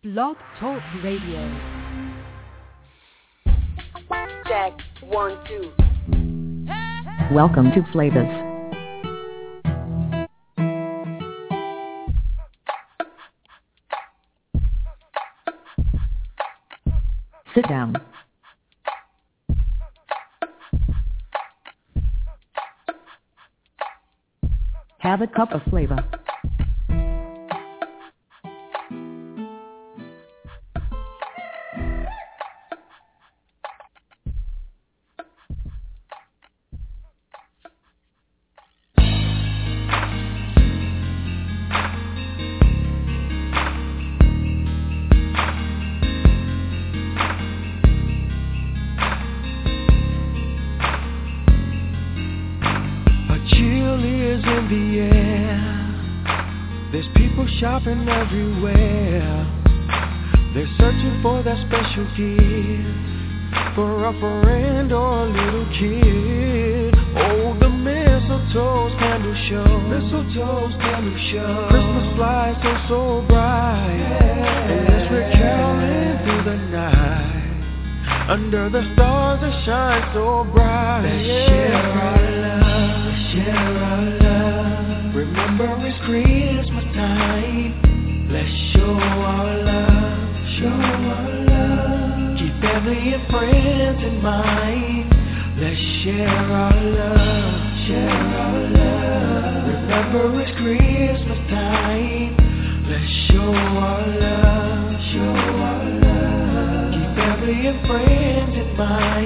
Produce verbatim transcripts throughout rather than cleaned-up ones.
Blog Talk Radio. Check, one, two. Welcome to Flavas. Sit down. Have a cup of flavor. Shopping everywhere, they're searching for that special gift for a friend or a little kid. Oh, the mistletoe's candle show, mistletoe's candle show. Christmas lights are so bright, yeah. And as we're caroling through the night, under the stars that shine so bright, let's yeah. share our love, let's share our love. Remember it's Christmas time. Let's show our love, show our love. Keep family and friends in mind. Let's share our love, share our love. Remember it's Christmas time. Let's show our love, show our love. Keep family and friends in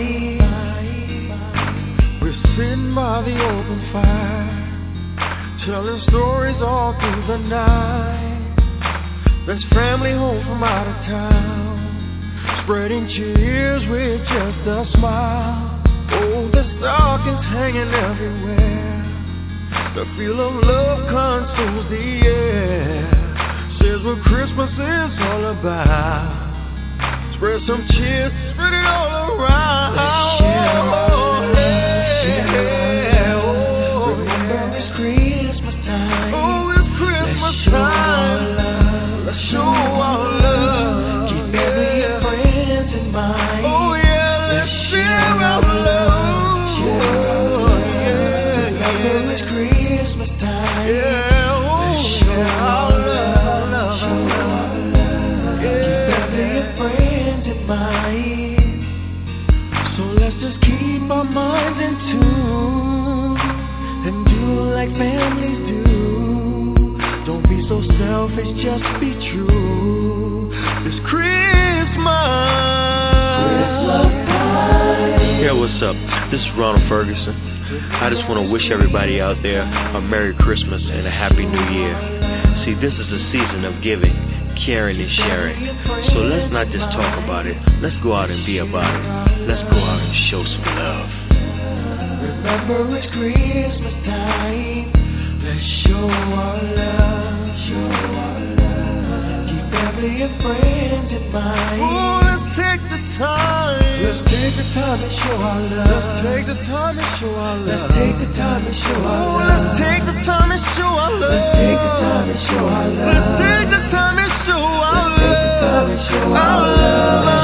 mind. We're sitting by the open fire, telling stories all through the night. There's family home from out of town, spreading cheers with just a smile. Oh, the stockings hanging everywhere. The feel of love consumes the air. Says what Christmas is all about. Spread some cheers, spread it all around. Let's share our love, share our love. Remember it's Christmas time. Oh, it's Christmas time. Show our love. Keep family and friends in mind. Oh yeah, let's share our love. Share our love. Yeah, remember it's Christmas time. Yeah, oh, let's show our love. Show our love. Keep family and friends in mind. So let's just keep our minds in tune and do like families do. Don't be so selfish, just be true. It's Christmas. Christmas time. Yeah, what's up? This is Ronald Ferguson. I just want to wish everybody out there a Merry Christmas and a Happy New Year. See, this is a season of giving, caring, and sharing. So let's not just talk about it. Let's go out and be about it. Let's go out and show some love. Remember it's Christmas time. Let's show our love, show our love. Keep family and friends in mind. Oh, let's take the time. Let's take the time and show our love. Let's take the time and show our love. Let's take the time and show our love. Let's take the time and show our love. Let's take the time and show our love. Let's take the time and show our love. Let's take the time and show our love.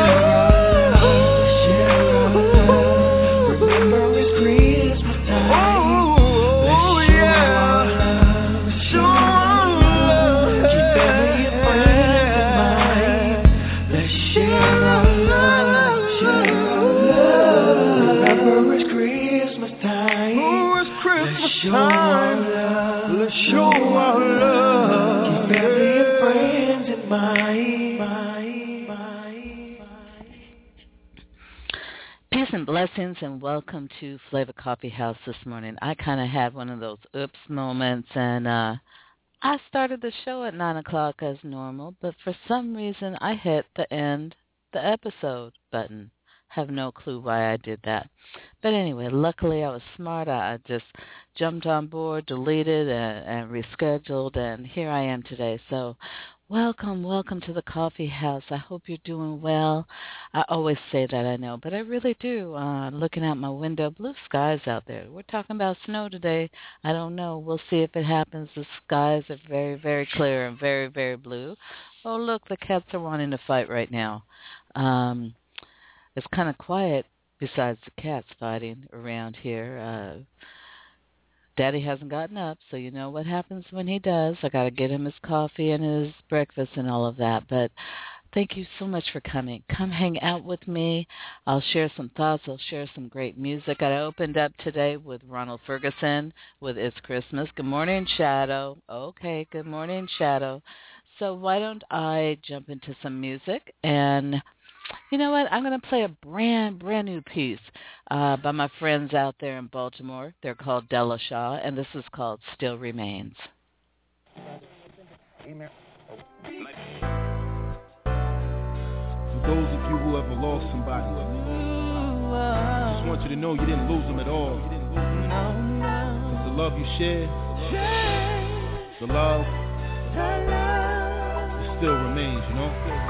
Time. Let's show our love. Keep family and friends in mind. mind, mind, mind. Peace and blessings, and welcome to Flavor Coffee House this morning. I kind of had one of those oops moments, and uh, I started the show at nine o'clock as normal, but for some reason I hit the end, the episode button. Have no clue why I did that. But anyway, luckily I was smart. I just jumped on board, deleted, and, and rescheduled, and here I am today. So Welcome, welcome to the coffee house. I hope you're doing well. I always say that, I know, but I really do. Uh, looking out my window, blue skies out there. We're talking about snow today. I don't know. We'll see if it happens. The skies are very, very clear and very, very blue. Oh, look, the cats are wanting to fight right now. Um, it's kind of quiet besides the cats fighting around here. Uh, Daddy hasn't gotten up, so you know what happens when he does. I got to get him his coffee and his breakfast and all of that. But thank you so much for coming. Come hang out with me. I'll share some thoughts. I'll share some great music. I opened up today with Ronald Ferguson with It's Christmas. Good morning, Shadow. Okay, good morning, Shadow. So why don't I jump into some music? And you know what? I'm going to play a brand, brand new piece uh, by my friends out there in Baltimore. They're called Della Shaw, and this is called Still Remains. For those of you who ever lost somebody, I just want you to know you didn't lose them at all. Because the love you shared, the love, it still remains, you know?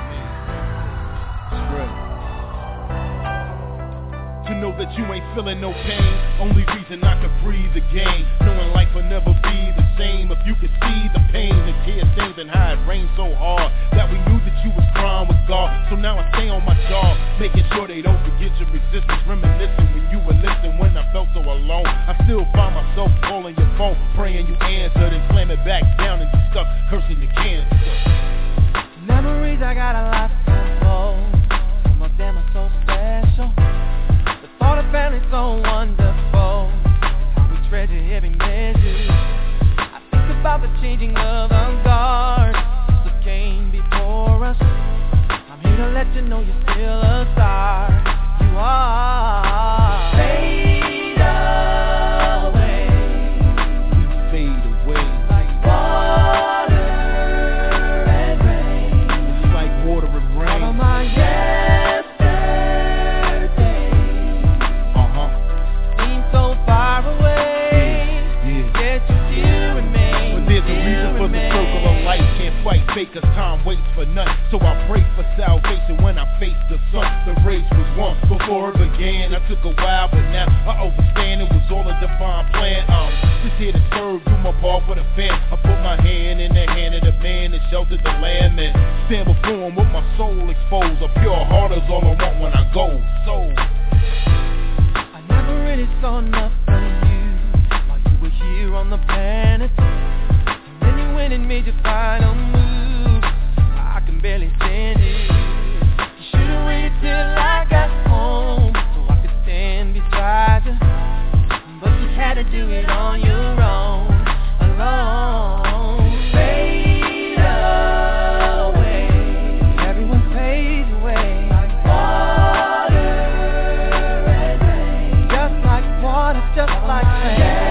To know that you ain't feeling no pain, only reason I could breathe again, knowing life will never be the same. If you could see the pain, the tear stains, and how it rained so hard that we knew that you was crying with God. So now I stay on my job, making sure they don't forget your resistance, reminiscing when you were listening when I felt so alone. I still find myself calling your phone, praying you answered, and slam it back down and just stuck cursing the cancer. Memories I got a lot to hold. Some of them are so special. The thought of family's so wonderful. How we treasure every measure. I think about the changing of the guards that came before us. I'm here to let you know you're still a star. You are. Fade away. You fade away. Like water. All of my yesterday uh-huh. seem so far away. Yeah, yeah. Yet you still remain. But there's a reason for the circle of life. Can't fight fake, cause time waits for none. So I pray for salvation when I face the sun. The race was won before it began. I took a while, but now I understand it was all a divine plan. I'm just here to serve, do my part for the fam. I put my hand in the hand of the man that sheltered the lamb and stand before him with my soul exposed. A pure heart is all I want when I go. So I never really saw nothing you while you were here on the planet. And then you went and made your final move. I can barely stand it. You should've waited till I got home so I could stand beside you. But you had to do it on your own, alone. Fade away. Everyone fades away. Like water and rain. Just like water, just like rain.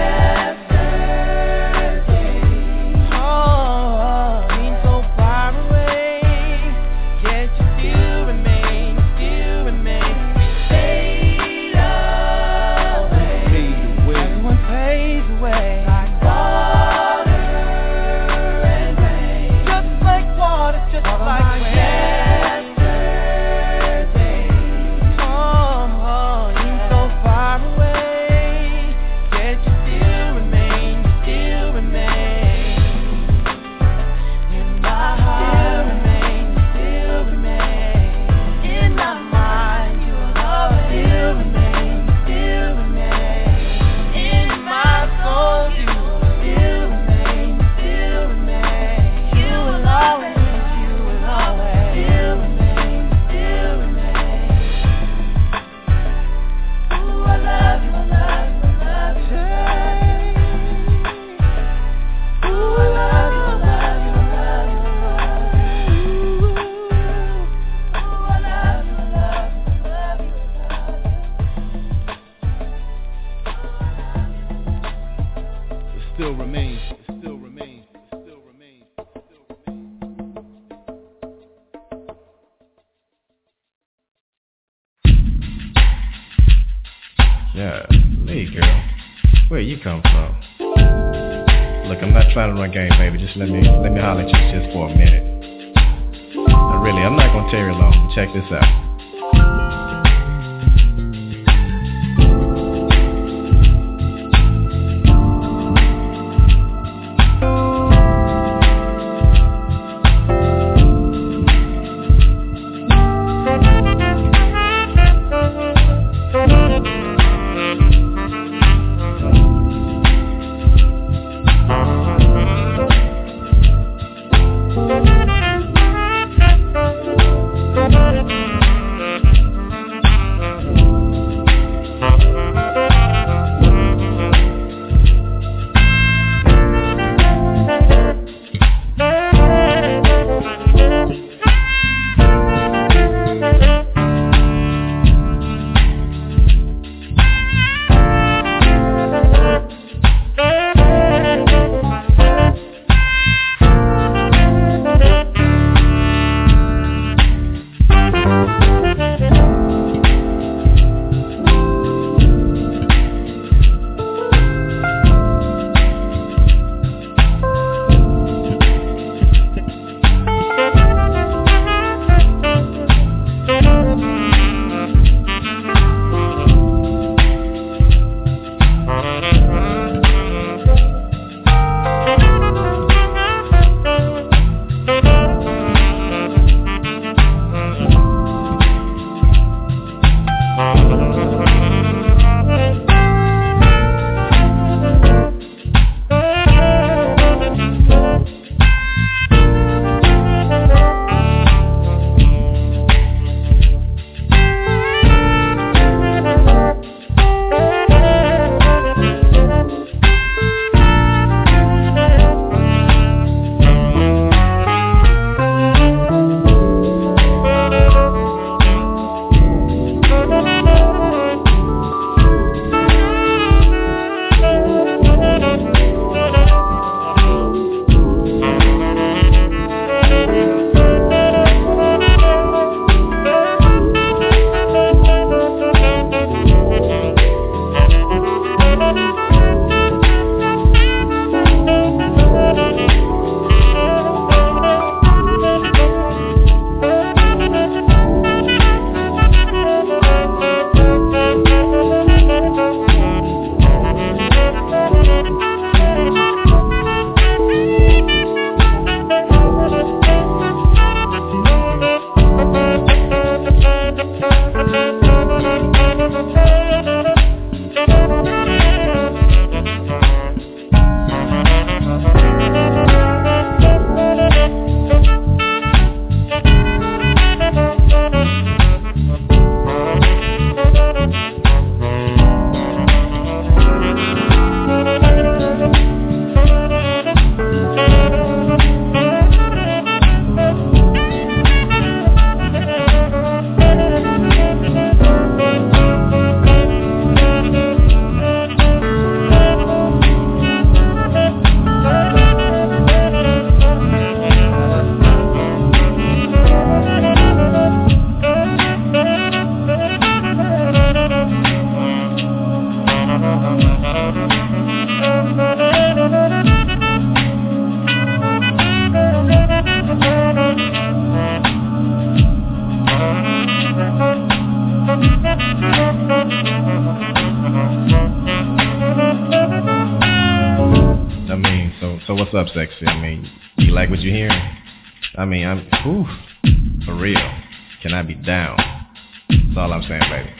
Oh, seems so far away. Yet you still remain, still remain. Fade away. fade away. Everyone fades away. Like water and rain. Just like water, just all like rain. Oh, oh, you're so far away. Yet you still remain, you still remain. In my heart, still remain, you still remain. In my mind, you will always still remain, you still remain. In my soul, you will still remain, you still remain. You will always, you will always still remain, you still remain. Ooh, I love you, I love you, I love you. Ooh, I love you, I love you, I love you. Ooh, I love you, I love you, I love you. It still remains. It still remains. It still remains. It still remains. Yeah, me, girl. Where you come from? Look, I'm not trying to run game, baby. Just let me let me holler at you just for a minute. Yeah, I'm not gonna tear you long. Check this out. What's up, sexy? I mean, you like what you're hearing? I mean, I'm, ooh, for real. Can I be down? That's all I'm saying, baby.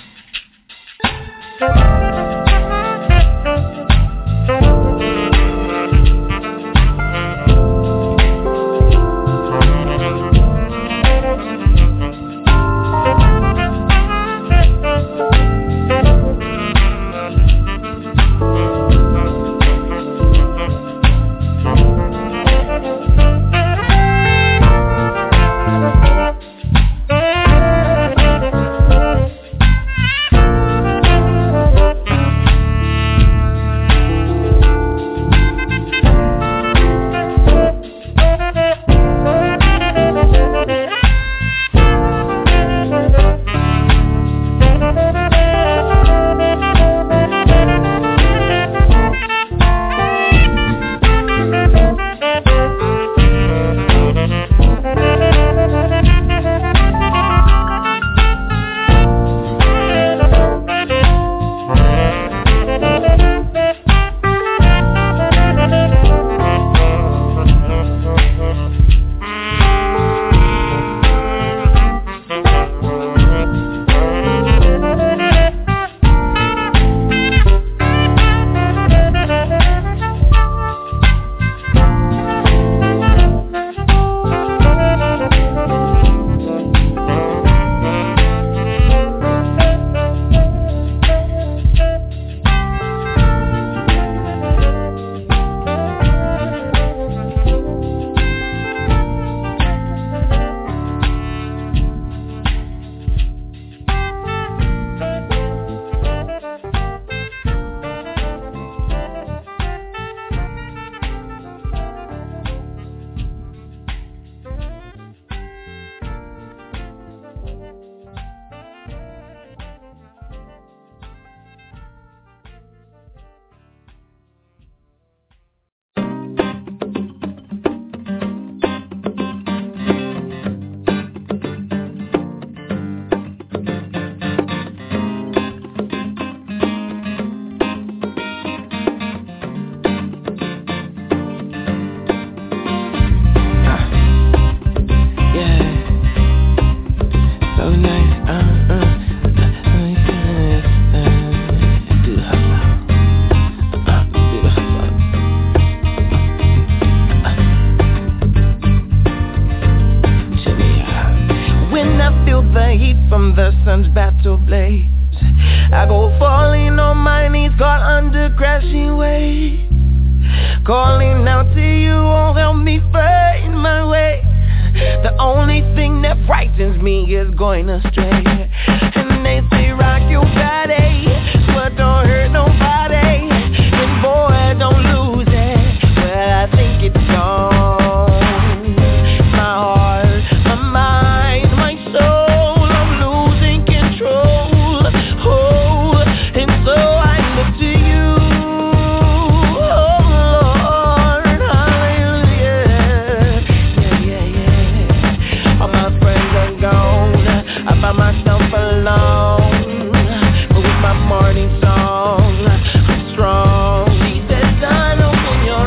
the heat from the sun's battle blaze. I go falling on my knees, caught under crashing waves. Calling out to you, oh help me find my way. The only thing that frightens me is going astray. And they say rock your body, but don't hurt nobody. And boy, don't lose it. Well, I think it's gone. My heart, my mind, my soul, I'm losing control. Oh, and so I look to you. Oh Lord, hallelujah. Yeah, yeah, yeah. All my friends are gone. I find myself alone. But with my morning song, I'm strong. She said, son, open your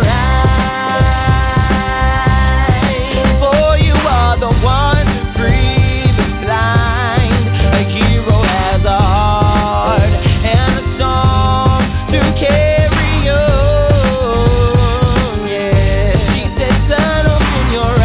eyes. For you are the one to free the blind. A hero has a heart and a song to carry on. Yeah. She said, son, open your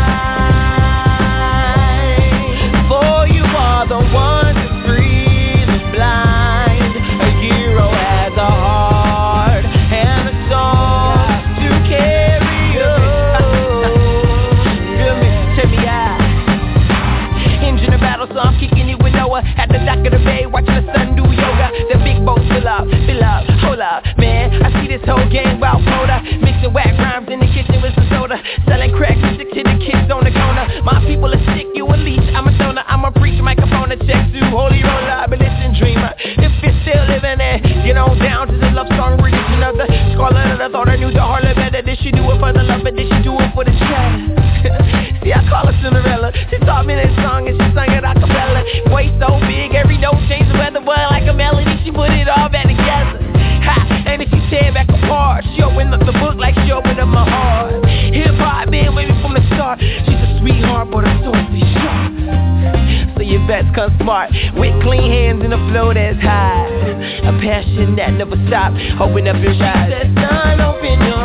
eyes. For you are the one to free the blind. A hero has a heart and a song to carry on. Feel me? Check me out. Engine of battle, so I'm kicking it with Noah. At the dock of the bay, watching the sun do yoga. The big boat fill up, fill up, hold up, man. I see this whole gang about quota. Mixing whack rhymes in the kitchen with some soda. Selling crack music to the kids on the corner. My people are sick, you a leech. I'm a stoner, I'm a preach, microphone, a check to holy roller, abolition dreamer. If you're still living there, get on down to the love song, religion of the scarlet of the thought I knew the harlot better. Did she do it for the love, but did she do it for the chat? See, I call her Cinderella. She taught me this song and she sang it a cappella. Voice so big, every note changed the weather, but like a melody, she put it all back together. Ha! And if you tear back apart, she opened up the book like she opened up my heart. Hip hop been with me from the start. She's a sweetheart, but her sword be sharp. So you best come smart with clean hands and a flow that's high. A passion that never stops. Open up your eyes. Said, son, open your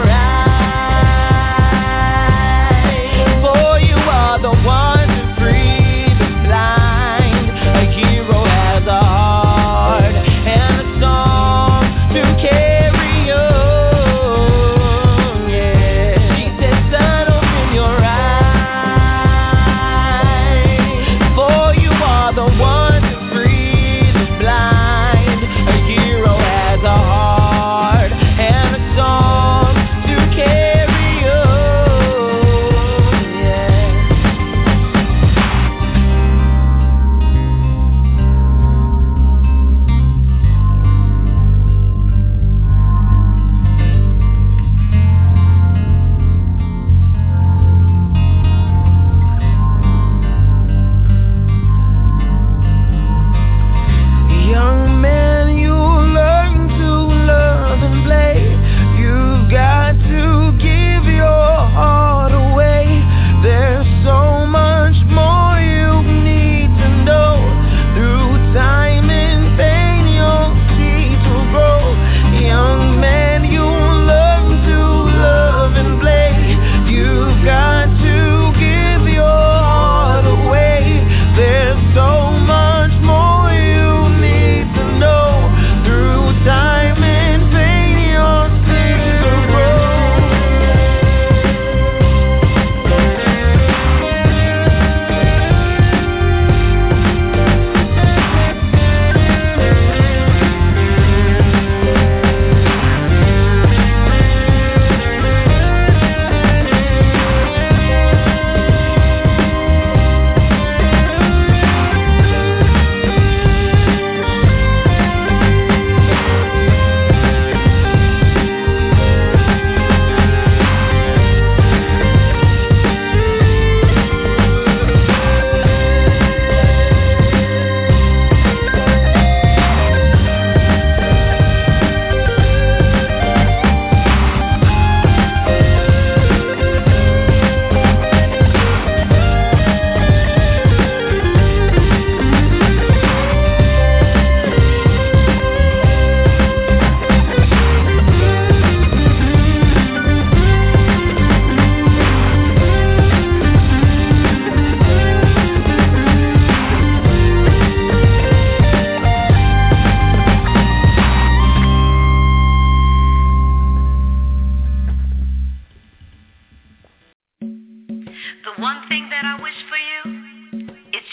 eyes. For you are the one to free the blind. A hero has a heart and a song to carry on. Yeah. She said, son, open your eyes. For you are the one to free the blind. A hero has a heart and a song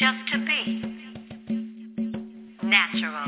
just to be natural.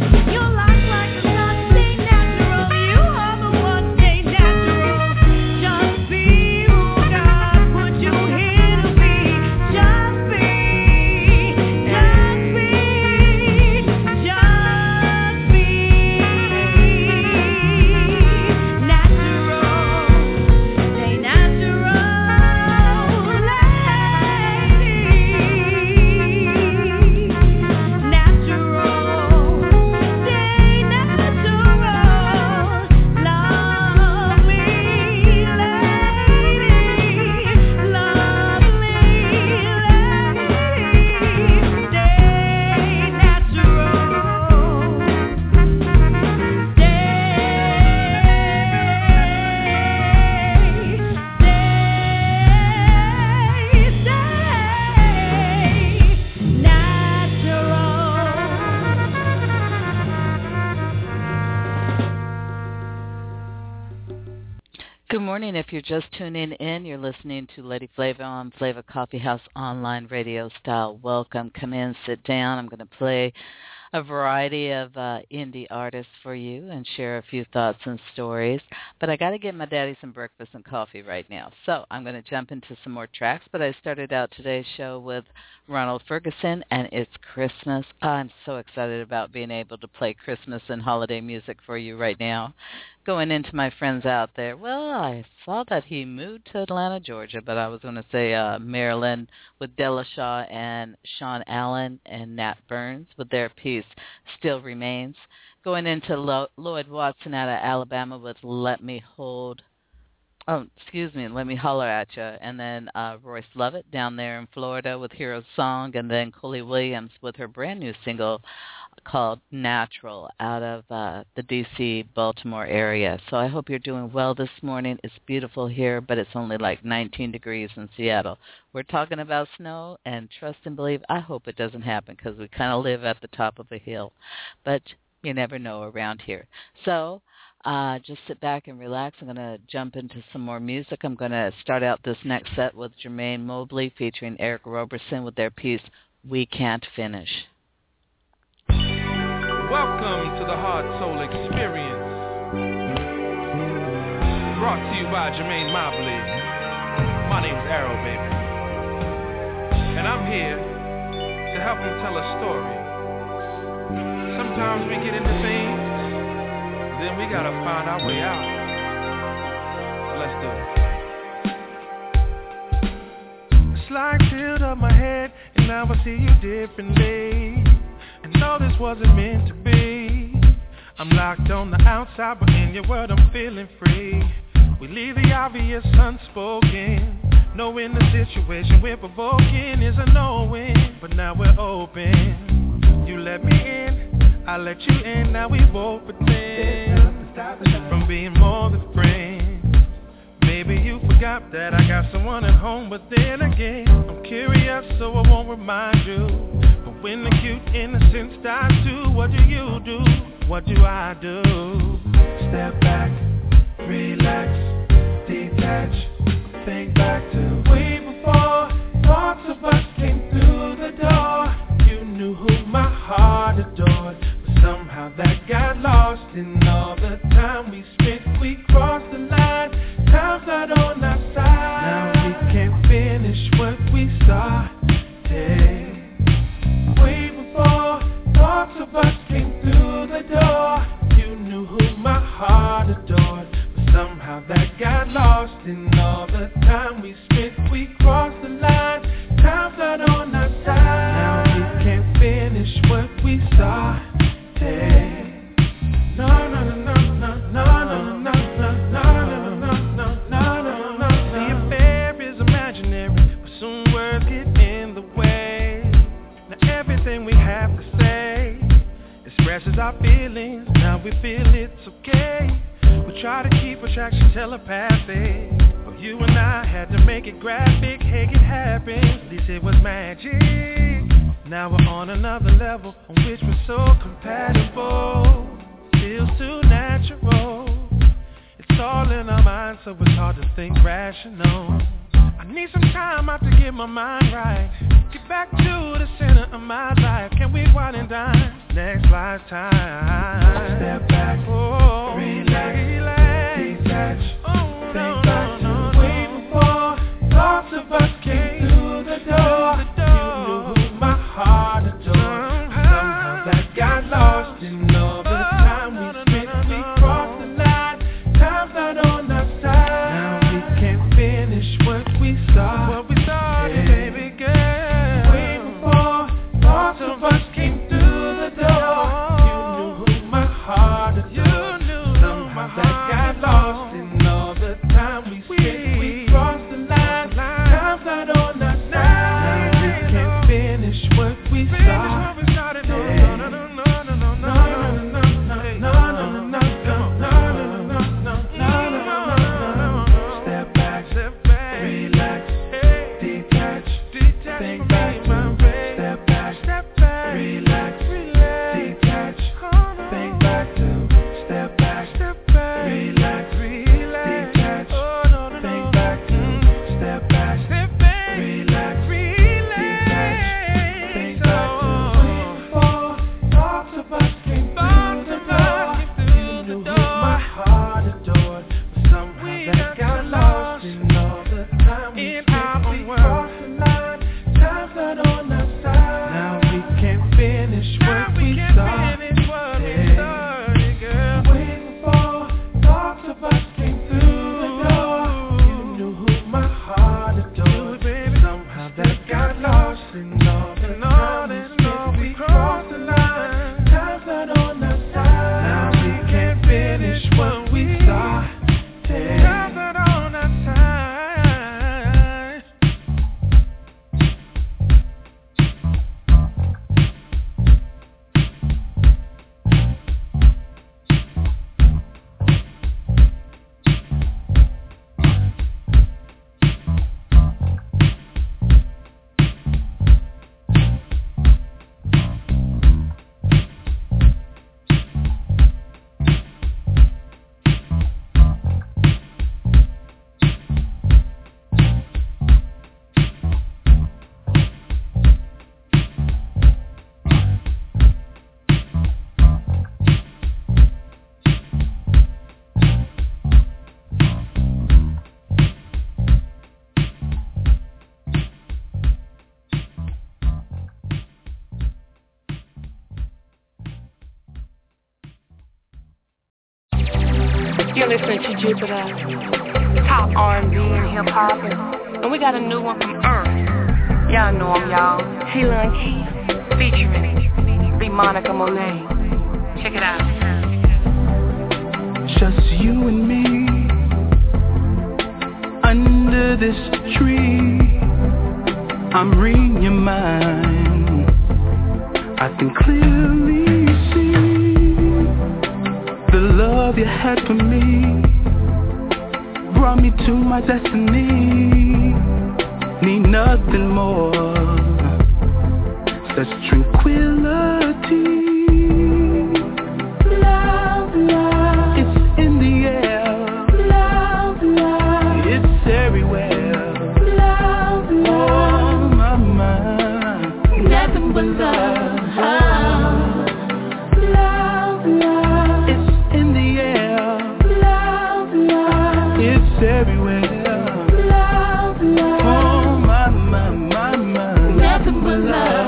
Just Good morning. If you're just tuning in, you're listening to Lady Flava on Flava Coffee House online radio style. Welcome. Come in, sit down. I'm going to play a variety of uh, indie artists for you and share a few thoughts and stories. But I got to get my daddy some breakfast and coffee right now. So I'm going to jump into some more tracks. But I started out today's show with Ronald Ferguson, and it's Christmas. I'm so excited about being able to play Christmas and holiday music for you right now. Going into my friends out there, well, I saw that he moved to Atlanta, Georgia, but I was going to say uh, Maryland with Della Shaw and Sean Allen and Nat Burns with their piece Still Remains. Going into Lo- Lloyd Watson out of Alabama with Let Me Hold, oh, excuse me, Let Me Holler at You, and then uh, Royce Lovett down there in Florida with Hero's Song, and then Coley Williams with her brand new single called Natural out of uh, the D C Baltimore area. So I hope you're doing well this morning. It's beautiful here, but it's only like nineteen degrees in Seattle. We're talking about snow, and trust and believe, I hope it doesn't happen because we kind of live at the top of a hill. But you never know around here. So uh, just sit back and relax. I'm going to jump into some more music. I'm going to start out this next set with Jermaine Mobley featuring Eric Roberson with their piece We Can't Finish. Welcome to the Heart Soul Experience, brought to you by Jermaine Mobley. My name's Arrow, baby, and I'm here to help him tell a story. Sometimes we get into things, then we gotta find our way out. Let's do it. It's like filled up my head, and now I see you differently. And no, this wasn't meant to be. I'm locked on the outside, but in your world I'm feeling free. We leave the obvious unspoken, knowing the situation we're provoking is a no-win. But now we're open. You let me in, I let you in. Now we both pretend from being more than friends. Maybe you forgot that I got someone at home, but then again, I'm curious, so I won't remind you. When the cute innocence dies too, what do you do? What do I do? Step back, relax, detach, think back to way before thoughts of us came through the door. You knew who my heart adored, but somehow that got lost in all the time we spent. We crossed the line, time's not on our side. Now we can't finish what we started. Thoughts of us came through the door. You knew who my heart adored, but somehow that got lost in all the time we spent. We crossed the line, time's not on our side. Now we can't finish what we started. No, no, no, no, no, no, no, no, no, no, no, no, no, no, no. The affair is imaginary, but soon words get in the way. Now everything we have to say expresses our feelings, now we feel it's okay. We try to keep attraction telepathic, but you and I had to make it graphic. Hey, it happened, at least it was magic. Now we're on another level on which we're so compatible. Feels too natural. It's all in our minds, so it's hard to think rational. I need some time out to get my mind right. Get back to the center of my life. Can we wine and dine next lifetime? Step back, oh, relax, relax, detach, oh, think no, back no, to no, way no. before thoughts of us came through the door. The door. You knew who my heart adored. Uh-huh. Somehow that got lost in all the time we spent. We crossed the line, time's not on our side. Now we can't finish what we started. What we started, yeah. Baby girl. Way before thoughts of us came through the door. You knew who my heart adored. You're listening to Jupiter, top R and B and hip hop, and we got a new one from Earth. Y'all know him, y'all. Taylor and Keith, featuring B. Monica Monet. Check it out. Just you and me under this tree. I'm reading your mind. I can clearly see the love you had for me brought me to my destiny. Need nothing more, such tranquility. Love, love, it's in the air. Love, love, it's everywhere. Love, love, oh my mind, nothing but love. Love, love, it's in the air. Love, love, it's everywhere. Love, love, oh my, my, my, my, nothing but love.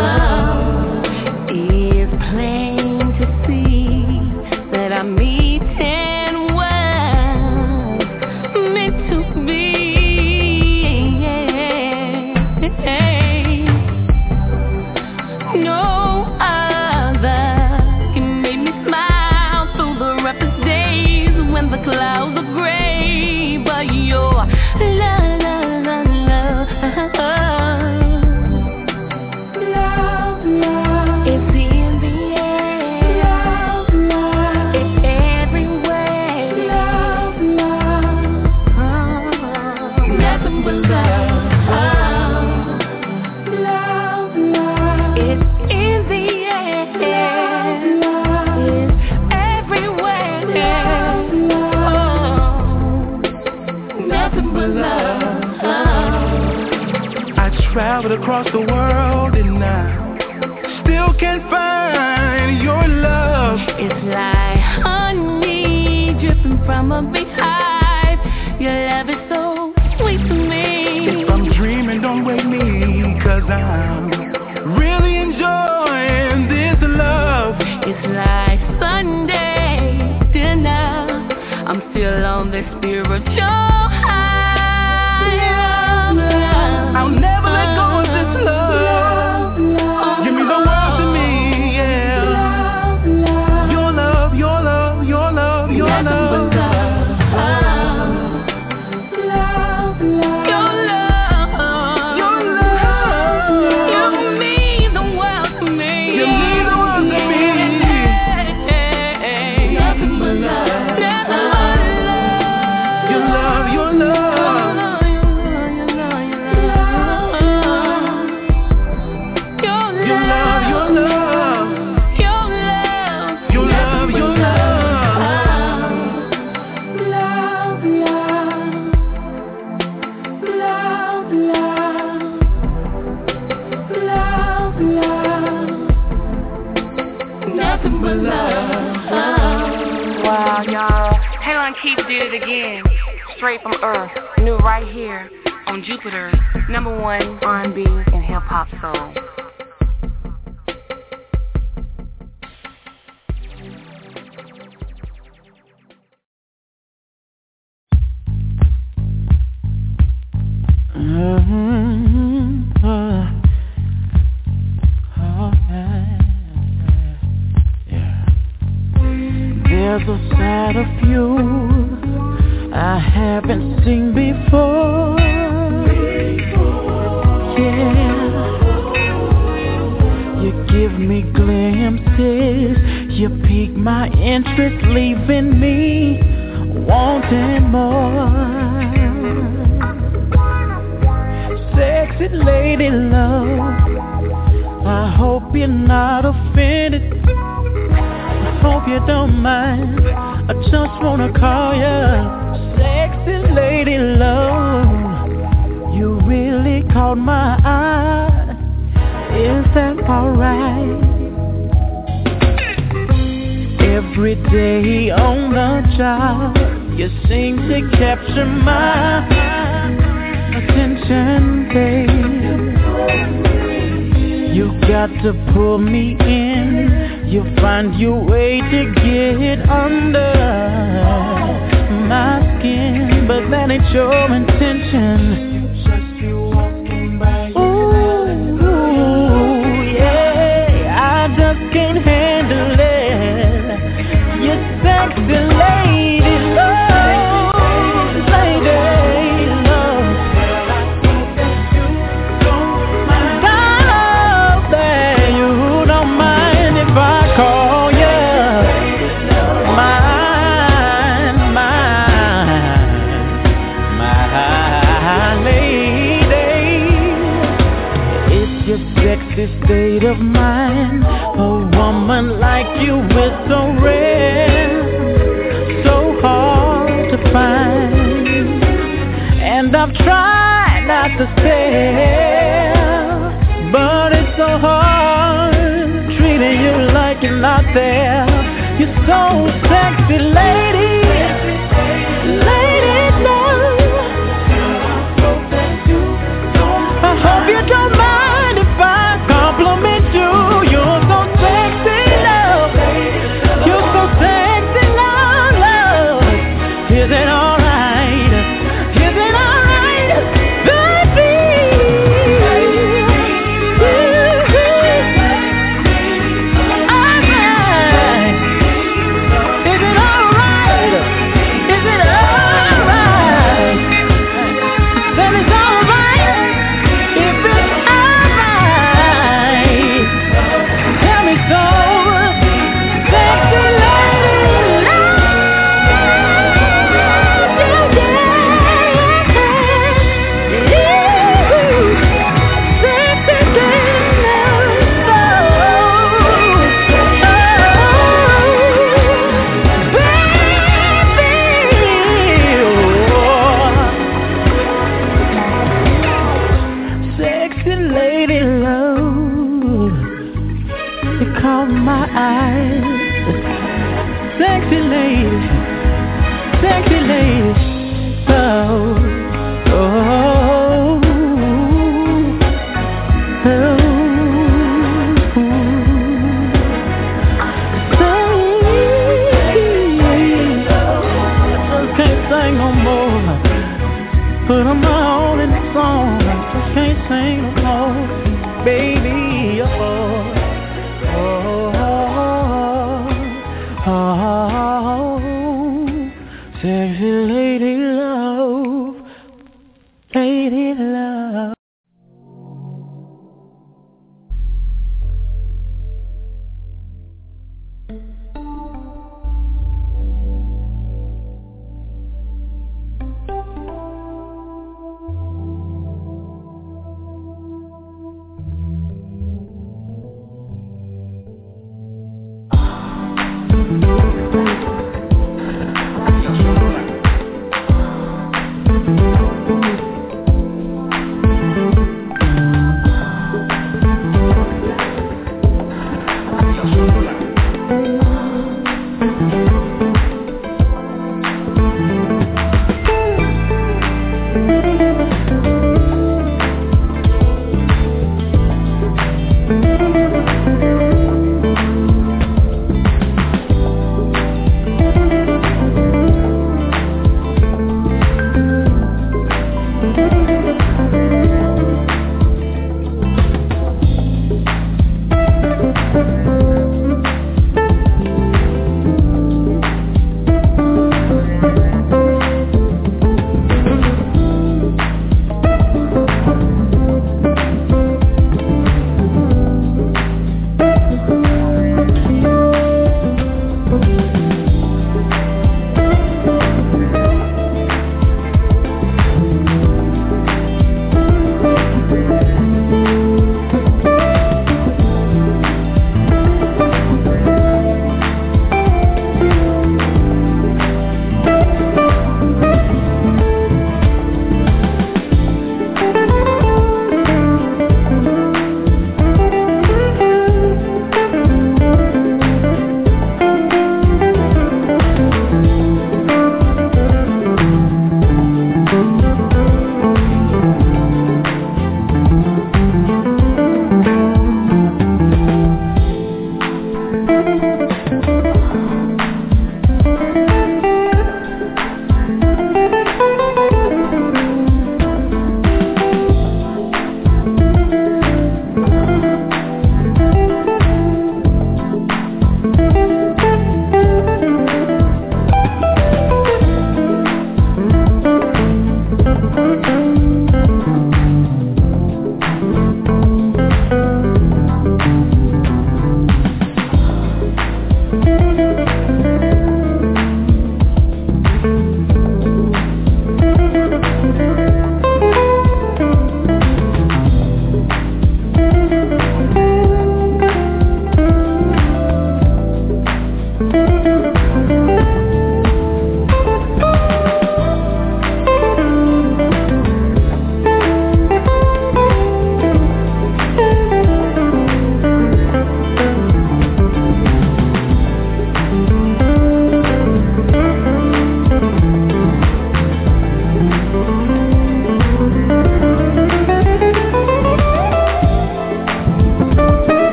It's plain to see that I'm meeting what meant to be. No other can make me smile through the roughest days when the clouds are gray. But your love, love, love, love, love, it's in the air. Love, love, it's everywhere. Love, love, oh, nothing but love. Love, love, it's in the air. Love, it's everywhere. Oh, nothing but love. I traveled across the world and I still can't find your love. It's like honey dripping from a beehive. Your love is so sweet to me. If I'm dreaming, don't wake me, cause I'm really enjoying this love. It's like Sunday dinner. I'm still on this spiritual high. Love, I'll never let go of this love. love, Give me the world to me, yeah. love, love, Your love, your love, your love, your nothing but love. love. Love, love, your love, Your love. you mean the world to me. You mean the world to me. Nothing but love. Nothing but love. Your love, your love. Your love, your love. Your love, your love. Love, love, love, love, love, nothing but love. Wow, y'all. Taylor and Keith did it again. Straight from Earth. New right here on Jupiter. Number one R and B and hip hop soul. Mm-hmm. Uh, oh, yeah. Yeah. There's a side of you I haven't seen before. Yeah. You give me glimpses, you pique my interest, leaving me wanting more. Sexy lady love, I hope you're not offended. I hope you don't mind, I just wanna call you sexy lady love. You really caught my eye, is that alright? Every day on the job, you seem to capture my attention, babe. You got to pull me in, you find your way to get under. ain't your intention. State of mind, a woman like you is so rare, so hard to find, and I've tried not to stare, but it's so hard treating you like you're not there. You're so sexy, lady, lady love. I hope you don't mind if I compliment you. You're so sexy, love. You're so sexy, love, love. Is it alright? Is it alright, baby? Alright. Is it alright? Is it alright? Then it's alright. If it's alright. Tell me so, sexy lady, love, yeah, yeah, yeah. Sexy lady, love, baby, sexy lady, love. You caught my eyes, sexy lady, sexy lady, oh, oh, oh, I just can't sing no more, put them all in the song, I just can't sing no more, baby, oh. Oh, sexy lady love, lady love.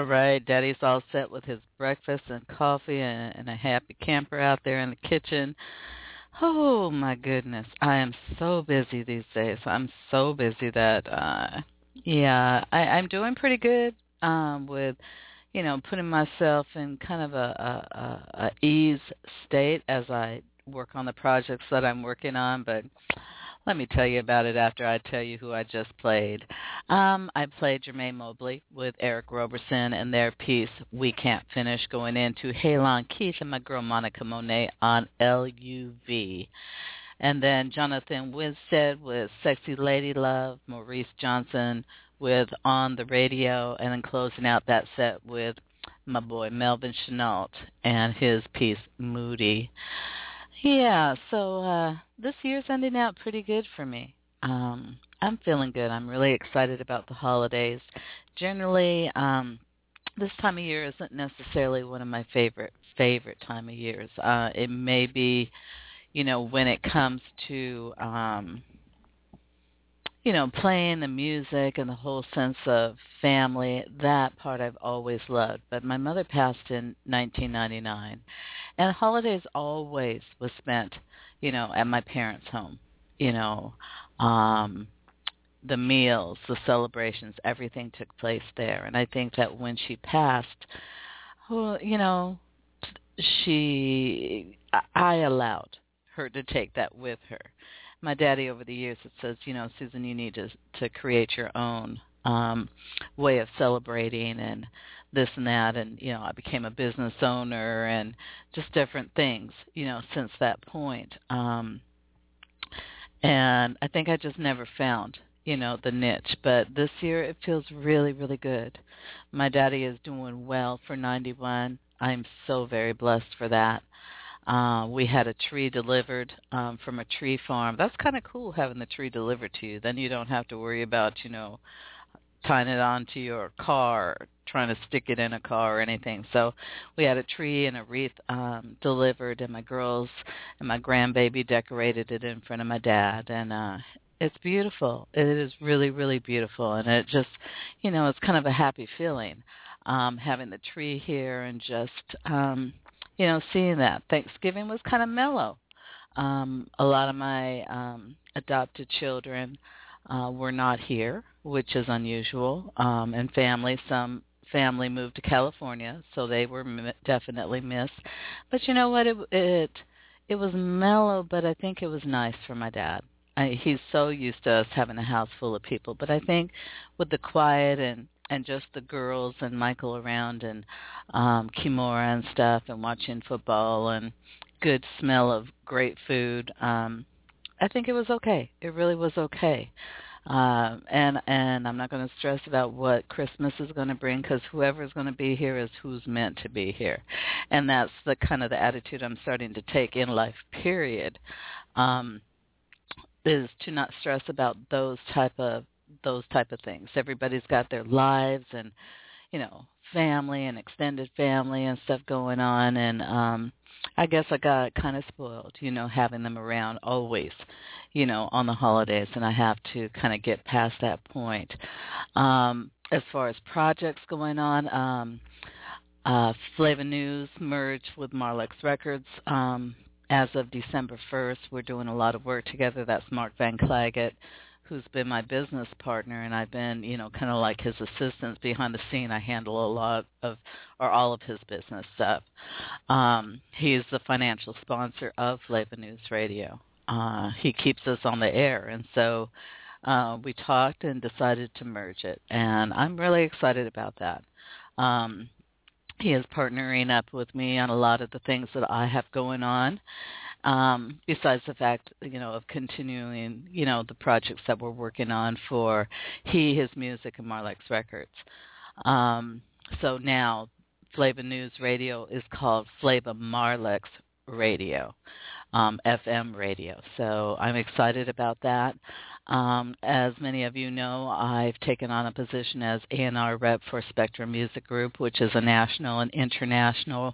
right. Daddy's all set with his breakfast and coffee and, and a happy camper out there in the kitchen. Oh, my goodness. I am so busy these days. I'm so busy that, uh, yeah, I, I'm doing pretty good um, with, you know, putting myself in kind of a, a, a, a ease state as I work on the projects that I'm working on, but let me tell you about it after I tell you who I just played. Um, I played Jermaine Mobley with Eric Roberson and their piece, We Can't Finish, going into Halon Keith and my girl Monica Monet on L U V. And then Jonathan Winstead with Sexy Lady Love, Maurice Johnson with On the Radio, and then closing out that set with my boy Melvin Chenault and his piece, Moody. Yeah, so uh, this year's ending out pretty good for me. Um, I'm feeling good. I'm really excited about the holidays. Generally, um, this time of year isn't necessarily one of my favorite favorite time of years. Uh, it may be, you know, when it comes to, um, you know, playing the music and the whole sense of family, that part I've always loved. But my mother passed in nineteen ninety-nine, and holidays always was spent, you know, at my parents' home. You know, um, the meals, the celebrations, everything took place there. And I think that when she passed, well, you know, she, I allowed her to take that with her. My daddy over the years had says, you know, Susan, you need to to create your own um, way of celebrating and this and that. And, you know, I became a business owner and just different things, you know, since that point. Um, and I think I just never found, you know, the niche. But this year it feels really, really good. My daddy is doing well for ninety-one. I'm so very blessed for that. Uh, we had a tree delivered um, from a tree farm. That's kind of cool, having the tree delivered to you. Then you don't have to worry about, you know, tying it onto your car, or trying to stick it in a car or anything. So we had a tree and a wreath um, delivered, and my girls and my grandbaby decorated it in front of my dad. And uh, it's beautiful. It is really, really beautiful. And it just, you know, it's kind of a happy feeling um, having the tree here and just um, – you know, seeing that. Thanksgiving was kind of mellow. Um, a lot of my um, adopted children uh, were not here, which is unusual, um, and family. Some family moved to California, so they were m- definitely missed. But you know what? It, it it was mellow, but I think it was nice for my dad. I, he's so used to us having a house full of people. But I think with the quiet and and just the girls and Michael around and um, Kimura and stuff and watching football and good smell of great food, um, I think it was okay. It really was okay. Uh, and and I'm not going to stress about what Christmas is going to bring, because whoever is going to be here is who's meant to be here. And that's the kind of the attitude I'm starting to take in life, period, um, is to not stress about those type of those type of things. Everybody's got their lives and, you know, family and extended family and stuff going on. And um, I guess I got kind of spoiled, you know, having them around always, you know, on the holidays. And I have to kind of get past that point. Um, as far as projects going on, um, uh, Flava News merged with Marlex Records. Um, as of December first, we're doing a lot of work together. That's Mark Van Clagett, who's been my business partner, and I've been, you know, kind of like his assistant behind the scene. I handle a lot of, or all of his business stuff. Um, he is the financial sponsor of Flava News Radio. Uh, he keeps us on the air, and so uh, we talked and decided to merge it, and I'm really excited about that. Um, he is partnering up with me on a lot of the things that I have going on. Um, besides the fact, you know, of continuing, you know, the projects that we're working on for he, his music, and Marlex Records. Um, so now Flava News Radio is called Flava Marlex Radio, um, F M radio. So I'm excited about that. Um, as many of you know, I've taken on a position as A and R rep for Spectrum Music Group, which is a national and international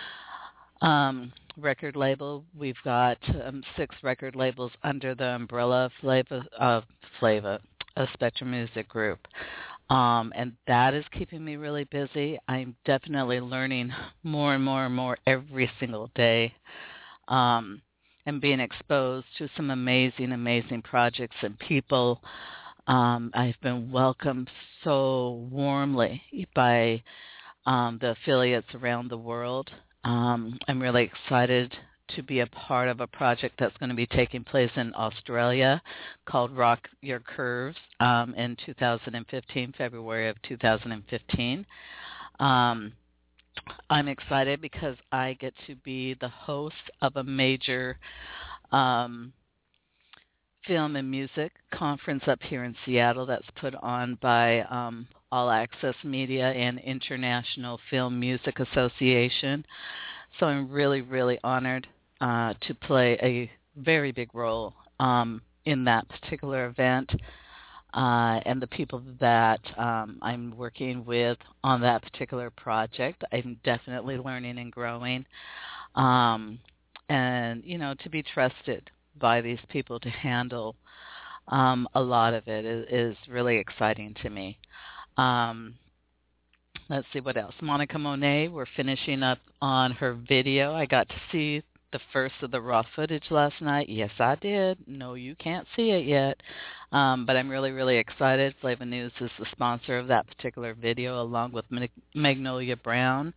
um record label. We've got um, six record labels under the umbrella of Flava, uh, Flava, a Spectrum Music Group. Um, and that is keeping me really busy. I'm definitely learning more and more and more every single day, um, and being exposed to some amazing, amazing projects and people. Um, I've been welcomed so warmly by um, the affiliates around the world. Um, I'm really excited to be a part of a project that's going to be taking place in Australia called Rock Your Curves um, in two thousand fifteen, February of two thousand fifteen. Um, I'm excited because I get to be the host of a major um, film and music conference up here in Seattle that's put on by um, All Access Media and International Film Music Association. So I'm really, really honored uh, to play a very big role um, in that particular event, uh, and the people that um, I'm working with on that particular project. I'm definitely learning and growing, um, and, you know, to be trusted by these people to handle um, a lot of it is, is really exciting to me. Um, let's see what else. Monica Monet, we're finishing up on her video. I got to see the first of the raw footage last night. Yes, I did. No, you can't see it yet. Um, but I'm really, really excited. Flava News is the sponsor of that particular video, along with Magnolia Brown.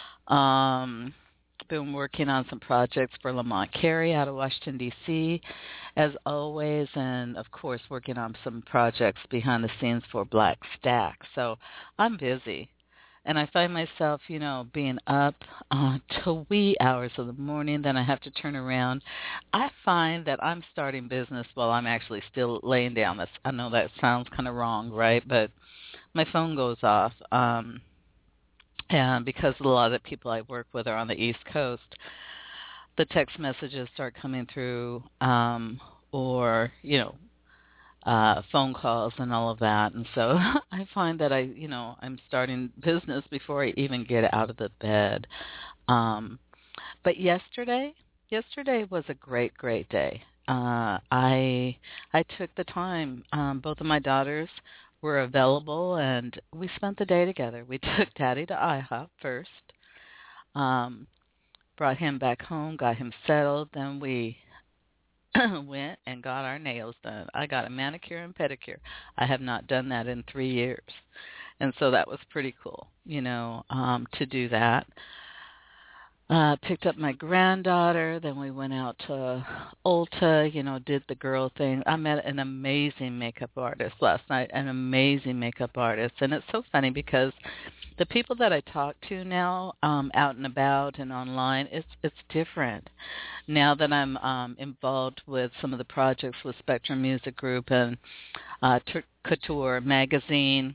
Um, been working on some projects for Lamont Carey out of Washington, D C, as always, and, of course, working on some projects behind the scenes for Black Stack. So I'm busy. And I find myself, you know, being up uh, till wee hours of the morning. Then I have to turn around. I find that I'm starting business while I'm actually still laying down. That's, I know that sounds kind of wrong, right? But my phone goes off. Um, and because a lot of the people I work with are on the East Coast, the text messages start coming through, um, or, you know, Uh, phone calls and all of that. And so I find that I, you know, I'm starting business before I even get out of the bed. Um, but yesterday, yesterday was a great, great day. Uh, I, I took the time. Um, both of my daughters were available, and we spent the day together. We took Daddy to IHOP first, um, brought him back home, got him settled. Then we went and got our nails done. I got a manicure and pedicure. I have not done that in three years. And so that was pretty cool, you know, um, to do that. Uh, picked up my granddaughter. Then we went out to Ulta, you know, did the girl thing. I met an amazing makeup artist last night, an amazing makeup artist. And it's so funny because the people that I talk to now, um, out and about and online, it's it's different. Now that I'm um, involved with some of the projects with Spectrum Music Group and uh, Couture Magazine,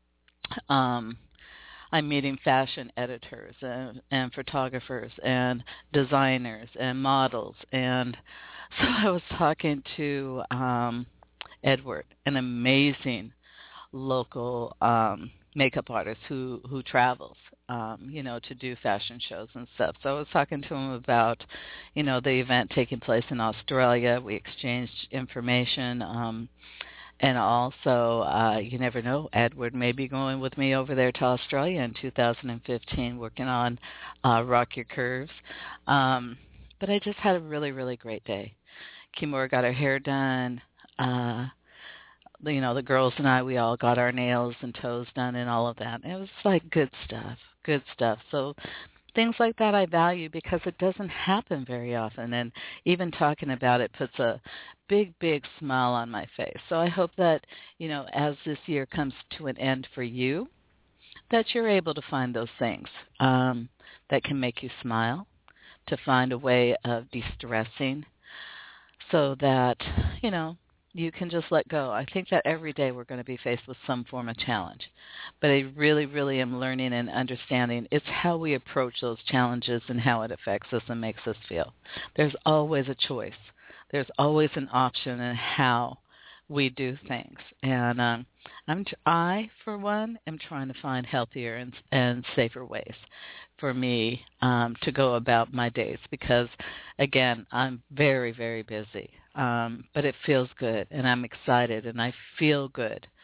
um, I'm meeting fashion editors and, and photographers and designers and models. And so I was talking to um, Edward, an amazing local um, makeup artist who, who travels, um, you know, to do fashion shows and stuff. So I was talking to him about, you know, the event taking place in Australia. We exchanged information. Um, and also, uh, you never know, Edward may be going with me over there to Australia in two thousand fifteen, working on uh, Rock Your Curves. Um, but I just had a really, really great day. Kimura got her hair done. Uh, you know, the girls and I, we all got our nails and toes done and all of that. It was like good stuff, good stuff. So things like that I value because it doesn't happen very often. And even talking about it puts a big, big smile on my face. So I hope that, you know, as this year comes to an end for you, that you're able to find those things um, that can make you smile, to find a way of de-stressing so that, you know, you can just let go. I think that every day we're going to be faced with some form of challenge. But I really, really am learning and understanding it's how we approach those challenges and how it affects us and makes us feel. There's always a choice. There's always an option in how we do things. And um, I'm, I, for one, am trying to find healthier and, and safer ways for me um, to go about my days because, again, I'm very, very busy. Um, but it feels good, and I'm excited, and I feel good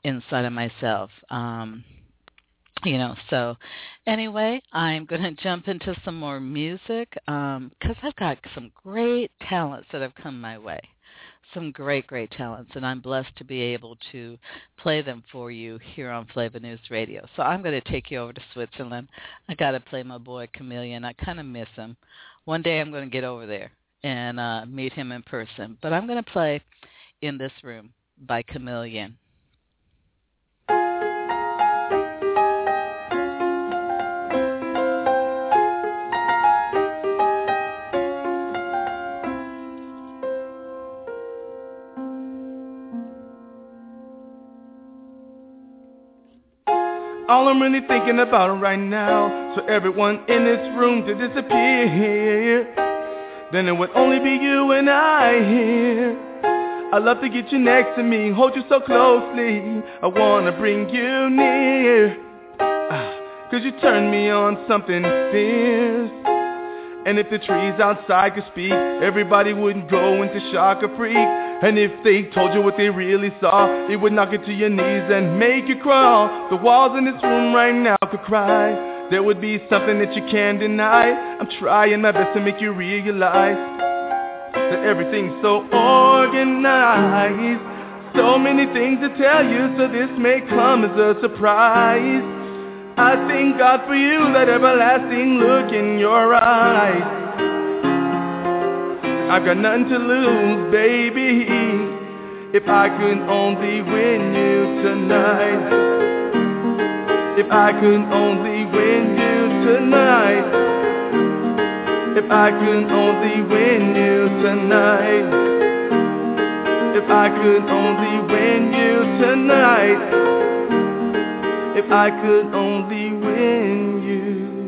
inside of myself. Um, you know, so anyway, I'm going to jump into some more music because um, I've got some great talents that have come my way. Some great, great talents, and I'm blessed to be able to play them for you here on Flavor News Radio. So I'm going to take you over to Switzerland. I got to play my boy Chameleon. I kind of miss him. One day I'm going to get over there and uh, meet him in person. But I'm going to play In This Room by Chameleon. All I'm really thinking about right now, so everyone in this room to disappear, then it would only be you and I here. I love to get you next to me, hold you so closely, I wanna bring you near, cause you turn me on something fierce. And if the trees outside could speak, everybody wouldn't go into shock or freak. And if they told you what they really saw, it would knock you to your knees and make you crawl. The walls in this room right now could cry. There would be something that you can't deny. I'm trying my best to make you realize that everything's so organized. So many things to tell you, so this may come as a surprise. I thank God for you, that everlasting look in your eyes. I've got nothing to lose, baby, if I could only win you tonight. If I could only win you tonight. If I could only win you tonight. If I could only win you tonight. If I could only win you.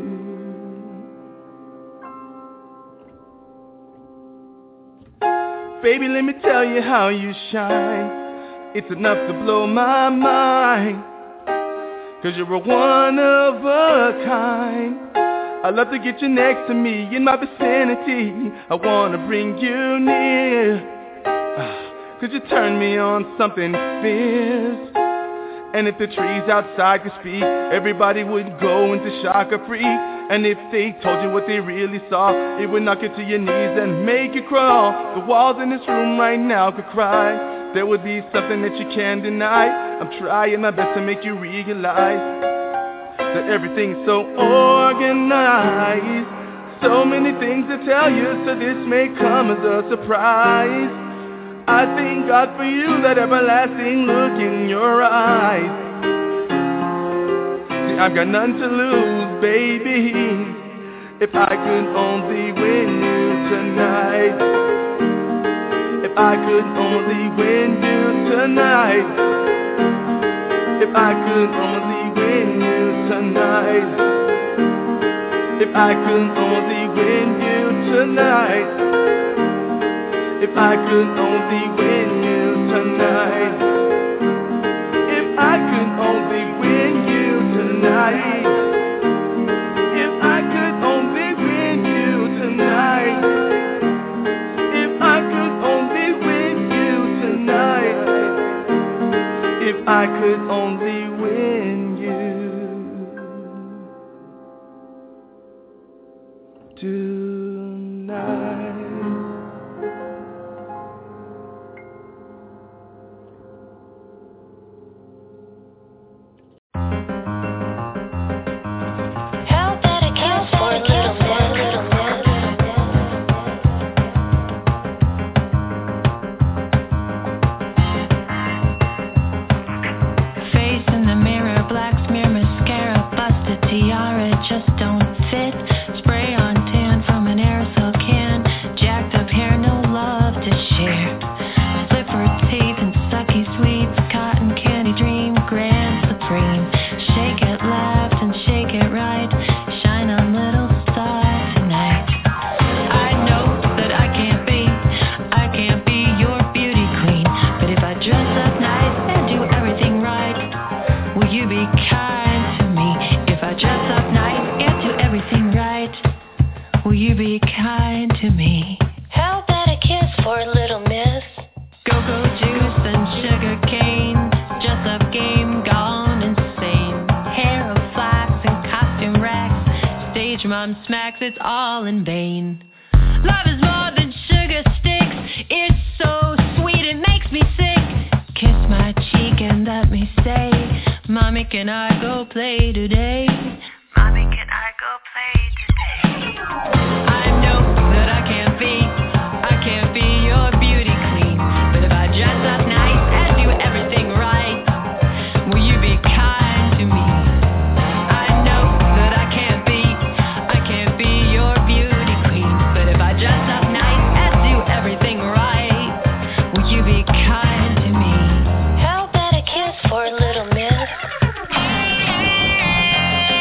Baby, let me tell you how you shine. It's enough to blow my mind, cause you're a one of a kind. I love to get you next to me, in my vicinity. I wanna bring you near, cause you turn me on something fierce. And if the trees outside could speak, everybody would go into shock or freak. And if they told you what they really saw, it would knock you to your knees and make you crawl. The walls in this room right now could cry. There would be something that you can't deny. I'm trying my best to make you realize that everything's so organized. So many things to tell you, so this may come as a surprise. I thank God for you, that everlasting look in your eyes. See, I've got nothing to lose, baby, if I could only win you tonight. If I could only win you tonight. If I could only win you tonight. If I could only win you tonight. If I could only win you tonight. If I could only win you tonight. If I could only win you tonight. If I could only win you tonight. If I could only win you tonight. Facing mom smacks, it's all in vain. Love is more than sugar sticks. It's so sweet, it makes me sick. Kiss my cheek and let me say, Mommy, can I go play today? Mommy, can I go play today? I know that I can't be, I can't be your beauty queen. But if I dress up nice and do everything right, will you be kind to me? I know that I can't be, I can't be your beauty queen. But if I dress up nice and do everything right, will you be kind to me? How about a kiss for a little miss?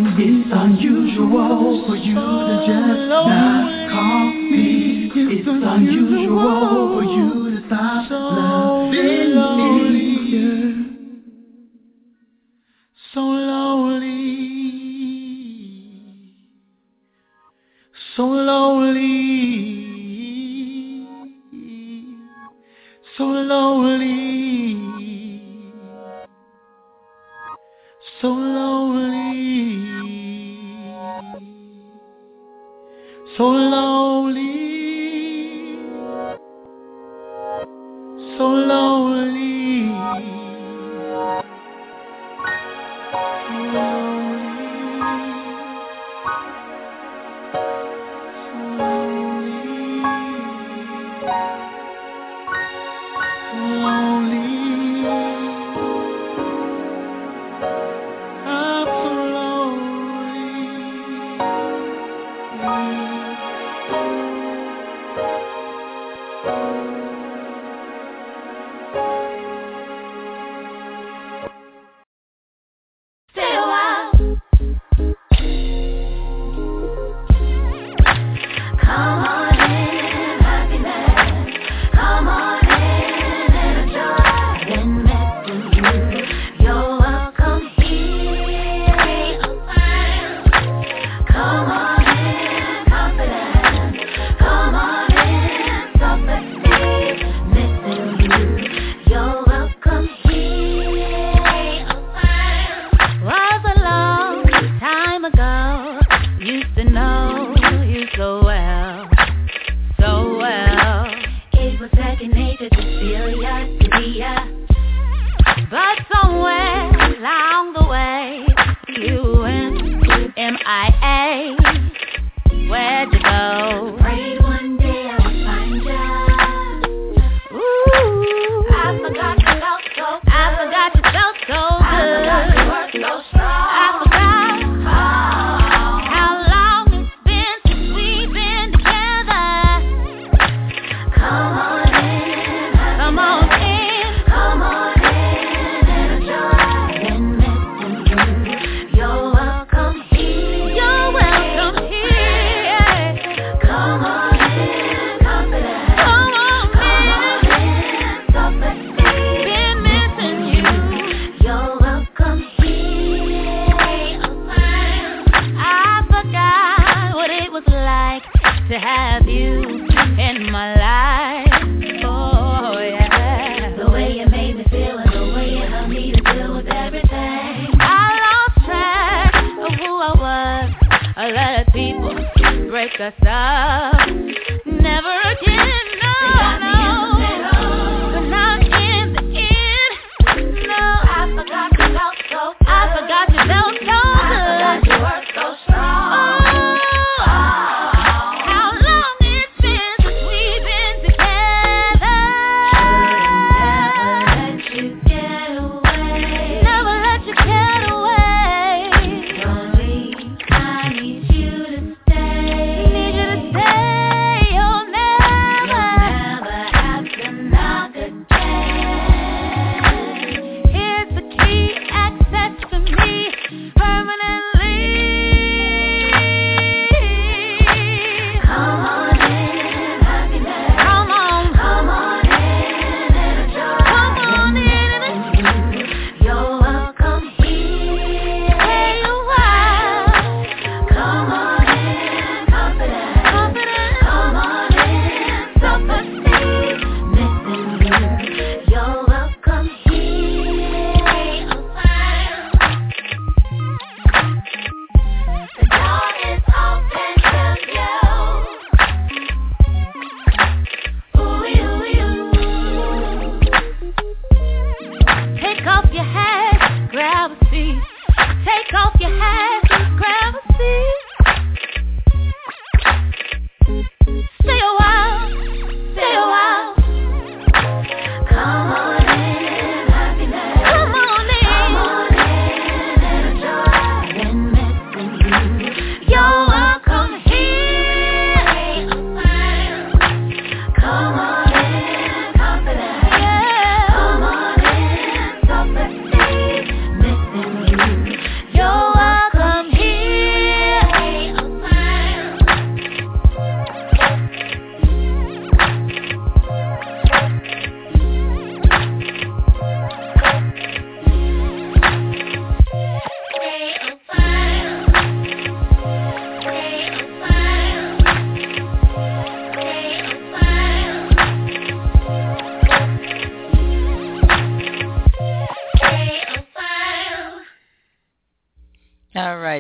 It's unusual for you to just not call me. It's unusual for you to stop loving me. So lonely, so lonely, so lonely, so lonely, so lonely, so lonely. Yo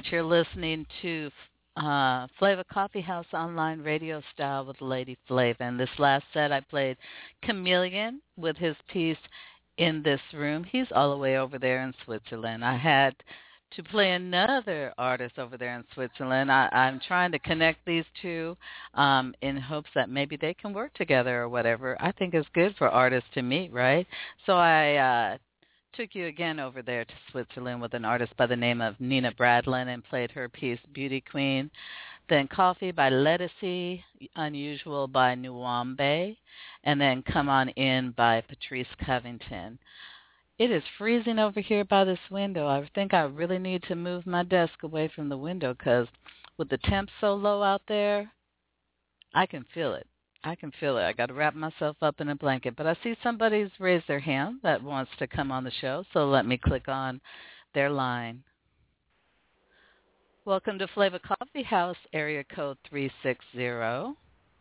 You're listening to uh, Flava Coffee House online radio style with Lady Flava. And this last set I played Chameleon with his piece In This Room. He's all the way over there in Switzerland. I had to play another artist over there in Switzerland. I, I'm trying to connect these two um, in hopes that maybe they can work together or whatever. I think it's good for artists to meet, right? So I uh, took you again over there to Switzerland with an artist by the name of Nina Bradlin and played her piece Beauty Queen. Then Coffee by Lettucey, Unusual by Nwambe, and then Come On In by Patrice Covington. It is freezing over here by this window. I think I really need to move my desk away from the window because with the temp so low out there, I can feel it. I can feel it. I got to wrap myself up in a blanket. But I see somebody's raised their hand that wants to come on the show, so let me click on their line. Welcome to Flava Coffee House, area code three six zero.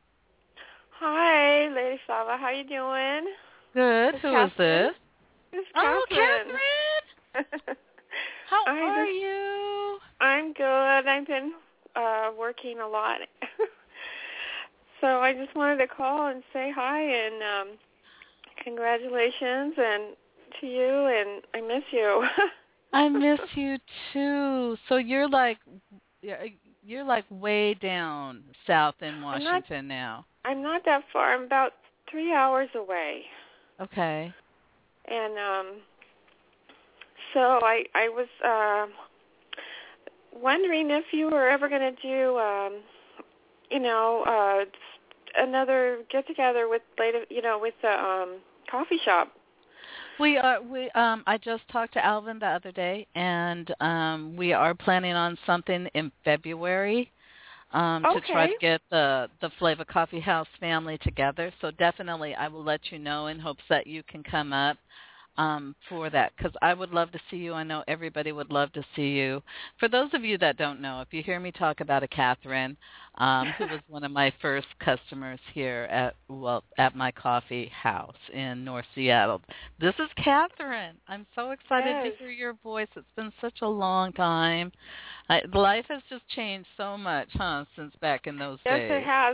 Hi, Lady Flava. How you doing? Good. It's Who Catherine. Is this? It's oh, Catherine. Catherine. How I are just, you? I'm good. I've been uh, working a lot. So I just wanted to call and say hi and um, congratulations and to you, and I miss you. I miss you too. So you're like you're like way down south in Washington I'm not, now. I'm not that far. I'm about three hours away. Okay. And um, so I I was uh, wondering if you were ever going to do, um, you know, uh, another get together with later, you know, with the um, coffee shop. We are. We. Um. I just talked to Alvin the other day, and um, we are planning on something in February. Um, okay. To try to get the the Flava Coffee House family together. So definitely, I will let you know in hopes that you can come up um, for that, because I would love to see you. I know everybody would love to see you. For those of you that don't know, if you hear me talk about a Catherine, um, who was one of my first customers here at well at my coffee house in North Seattle, this is Catherine. I'm so excited yes. to hear your voice. It's been such a long time. I, life has just changed so much, huh, since back in those yes, days. Yes, it has.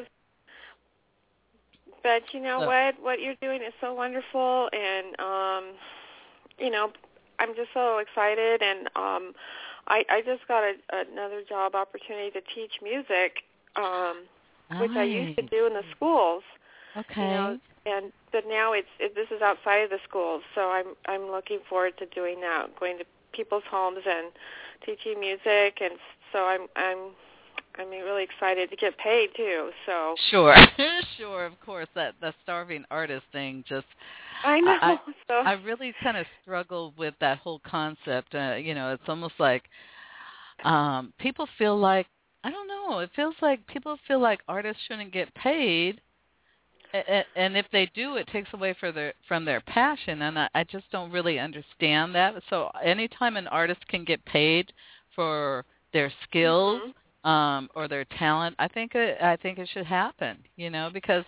But you know so. what? What you're doing is so wonderful, and um, you know, I'm just so excited. And um, I, I just got a, another job opportunity to teach music, um, which I used to do in the schools. Okay. You know, and but now it's it, this is outside of the schools, so I'm I'm looking forward to doing that, going to people's homes and teaching music, and so I'm I'm I'm really excited to get paid too. So sure, sure, of course, that the starving artist thing just I know. I, so I really kind of struggle with that whole concept. Uh, you know, it's almost like um, people feel like I don't know. It feels like people feel like artists shouldn't get paid. And if they do, it takes away for their, from their passion, and I, I just don't really understand that. So anytime an artist can get paid for their skills mm-hmm. um, or their talent, I think it, I think it should happen. You know, because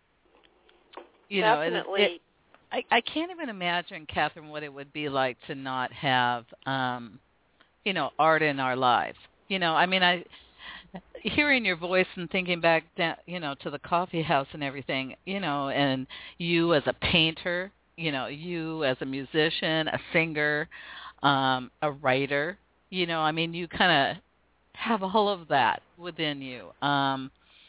you Definitely. know, it, it, I I can't even imagine, Catherine, what it would be like to not have um, you know, art in our lives. You know, I mean, I. Hearing your voice and thinking back, down, you know, to the coffee house and everything, you know, and you as a painter, you know, you as a musician, a singer, um, a writer, you know, I mean, you kind of have all of that within you. Um,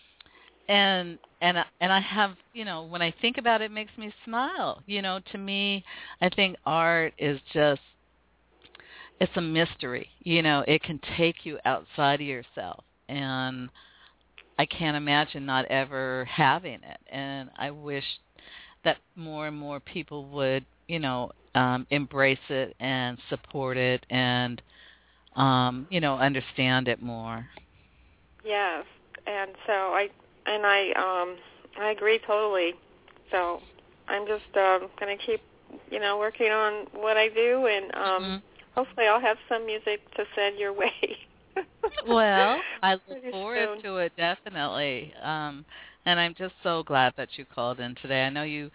and and and I have, you know, when I think about it, it makes me smile. You know, to me, I think art is just, it's a mystery. You know, it can take you outside of yourself. And I can't imagine not ever having it. And I wish that more and more people would, you know, um, embrace it and support it and, um, you know, understand it more. Yes, and so I and I um, I agree totally. So I'm just um, going to keep, you know, working on what I do, and um, mm-hmm. hopefully I'll have some music to send your way. Well, I look Pretty forward soon. to it, definitely. Um, and I'm just so glad that you called in today. I know you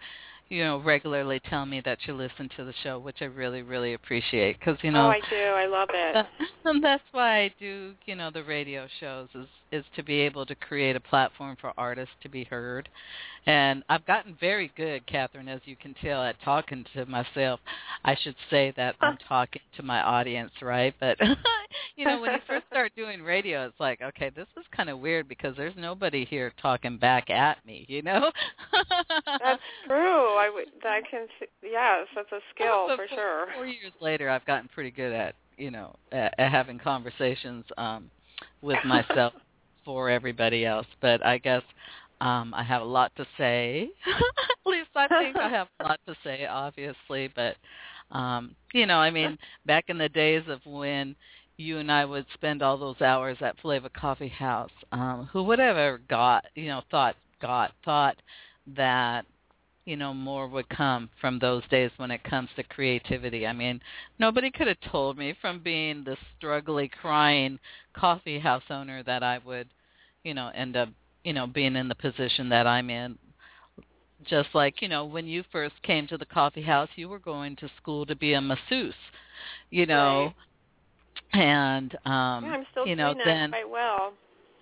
you know, regularly tell me that you listen to the show, which I really, really appreciate. Because, you know, oh, I do. I love it. That, and that's why I do, you know, the radio shows is is to be able to create a platform for artists to be heard. And I've gotten very good, Catherine, as you can tell, at talking to myself. I should say that I'm talking to my audience, right? But, you know, when you first start doing radio, it's like, okay, this is kind of weird because there's nobody here talking back at me, you know? That's true. I, would, I can, yes, that's a skill but for four, sure. Four years later, I've gotten pretty good at, you know, at, at having conversations um, with myself for everybody else. But I guess um, I have a lot to say. At least I think I have a lot to say, obviously. But, um, you know, I mean, back in the days of when you and I would spend all those hours at Flavor Coffee House, um, who would have ever got, you know, thought, got, thought that, you know, more would come from those days when it comes to creativity. I mean, nobody could have told me from being the struggling, crying coffee house owner that I would, you know, end up, you know, being in the position that I'm in. Just like, you know, when you first came to the coffee house, you were going to school to be a masseuse, you know, right. and, um, yeah, I'm still you know, doing then. that quite well.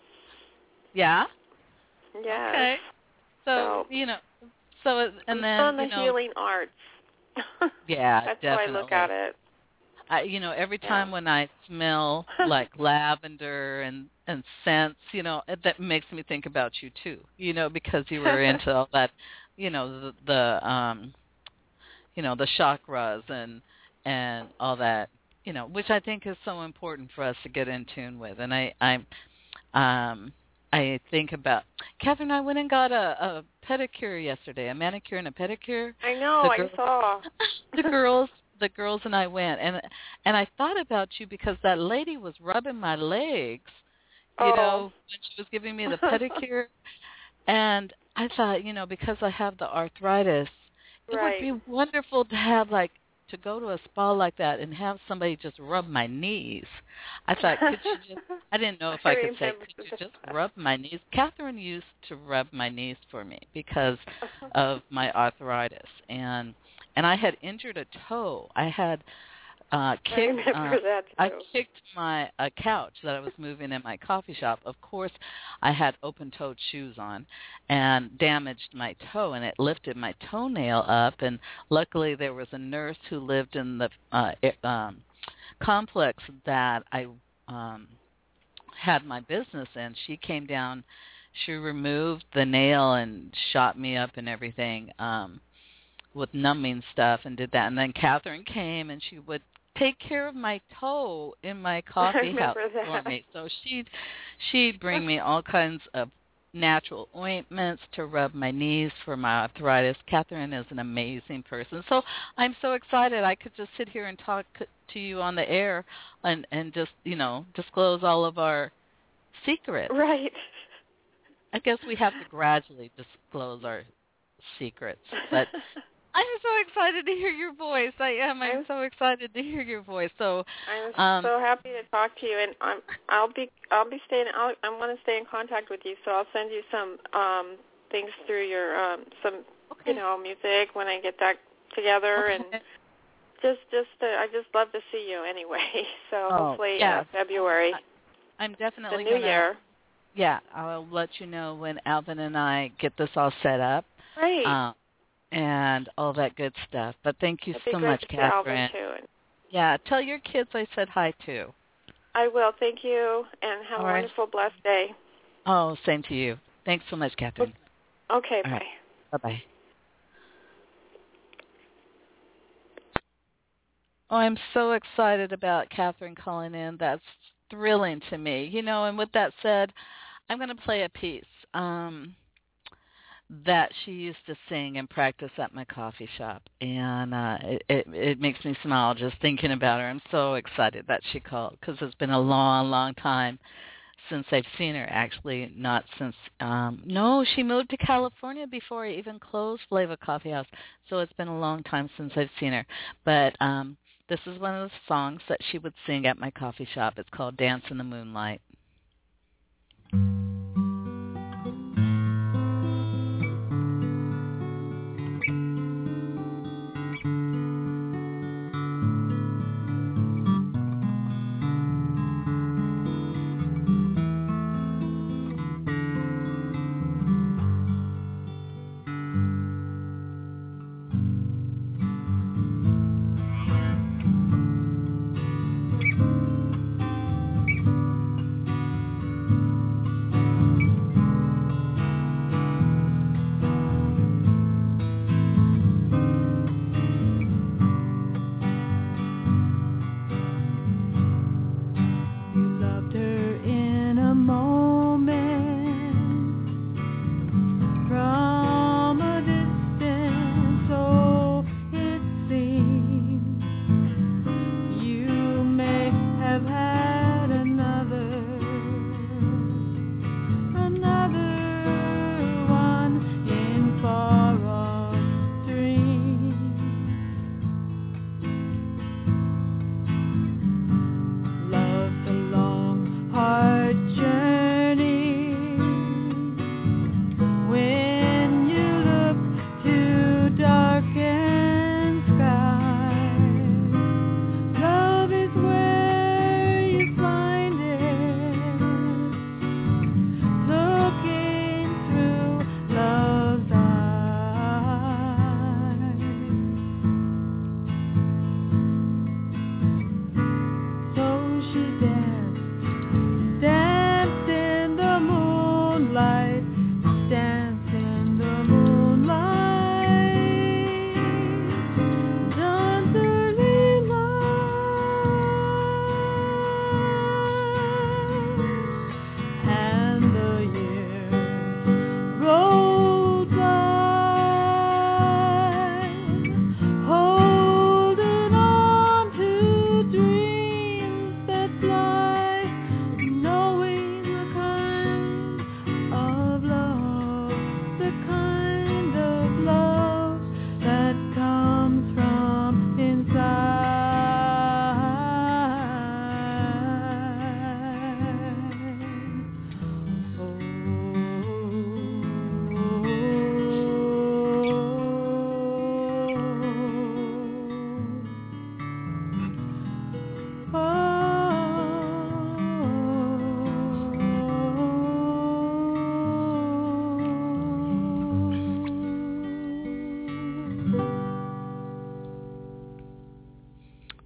Yeah? Yeah. Okay. So, so, you know, so, and I'm then, still in the you know, healing arts. yeah, That's definitely. how I look at it. I, you know, every time yeah. when I smell like lavender and, and scents, you know, that makes me think about you too, you know, because you were into all that, you know, the, the um, you know, the chakras and, and all that, you know, which I think is so important for us to get in tune with. And I, I, um, I think about, Catherine, I went and got a, a pedicure yesterday, a manicure and a pedicure. I know, the I girl, saw. the girls, the girls and I went, and and I thought about you because that lady was rubbing my legs, you oh. know, when she was giving me the pedicure, and I thought, you know, because I have the arthritis, it right. would be wonderful to have like to go to a spa like that and have somebody just rub my knees. I thought, could you just, I didn't know if I, I could say, could you just rub my knees? Catherine used to rub my knees for me because of my arthritis. And and I had injured a toe. I had uh, kicked, I, uh, that too. I kicked my a couch that I was moving in my coffee shop. Of course, I had open-toed shoes on and damaged my toe, and it lifted my toenail up. And luckily, there was a nurse who lived in the uh, um, complex that I um, had my business in. She came down. She removed the nail and shot me up and everything um, with numbing stuff and did that. And then Catherine came, and she would take care of my toe in my coffee house that. for me. So she'd she'd bring me all kinds of natural ointments to rub my knees for my arthritis. Catherine is an amazing person. So I'm so excited I could just sit here and talk to you on the air and and just, you know, disclose all of our secrets. Right. I guess we have to gradually disclose our secrets, but I'm so excited to hear your voice. I am. I'm so excited to hear your voice. So I'm um, so happy to talk to you, and I'm, I'll be I'll be staying. I'll, I want to stay in contact with you, so I'll send you some um, things through your um, some okay. you know music when I get that together, okay. and just just uh, I just love to see you anyway. So oh, hopefully yeah. uh, February. I, I'm definitely the new gonna, year. Yeah, I'll let you know when Alvin and I get this all set up. Great. Uh, and all that good stuff. But thank you That'd so be much, great to Catherine. see Alvin too. Yeah, tell your kids I said hi too. I will. Thank you, and have all a right. wonderful, blessed day. Oh, same to you. Thanks so much, Catherine. Okay, all bye. Right. Bye-bye. Oh, I'm so excited about Catherine calling in. That's thrilling to me. You know, and with that said, I'm going to play a piece. Um... that she used to sing and practice at my coffee shop, and uh, it, it it makes me smile just thinking about her. I'm so excited that she called because it's been a long, long time since I've seen her. Actually, not since um, no, she moved to California before I even closed Flavor Coffee House, so it's been a long time since I've seen her. But um, this is one of the songs that she would sing at my coffee shop. It's called "Dance in the Moonlight."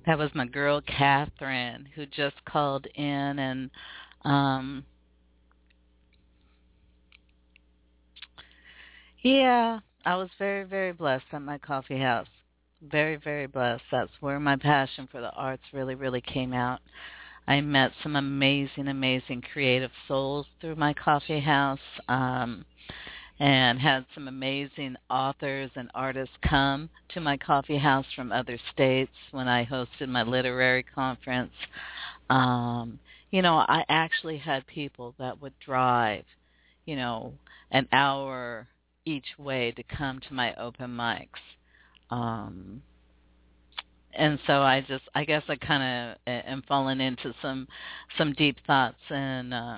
That was my girl Catherine, who just called in, and um, yeah, I was very, very blessed at my coffee house. Very, very blessed. That's where my passion for the arts really, really came out. I met some amazing, amazing creative souls through my coffee house, um, and had some amazing authors and artists come to my coffee house from other states when I hosted my literary conference. Um, you know, I actually had people that would drive, you know, an hour each way to come to my open mics. Um, and so I just, I guess I kind of am falling into some, some deep thoughts, and uh,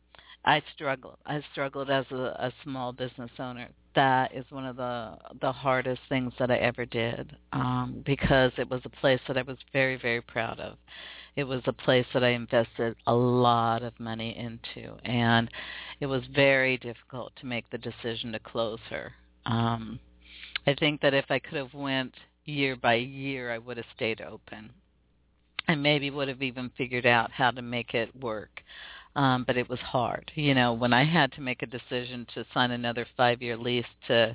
I struggled. I struggled as a, a small business owner. That is one of the the hardest things that I ever did, um, because it was a place that I was very, very proud of. It was a place that I invested a lot of money into, and it was very difficult to make the decision to close her. Um, I think that if I could have went year by year, I would have stayed open, and maybe would have even figured out how to make it work. Um, but it was hard, you know, when I had to make a decision to sign another five-year lease to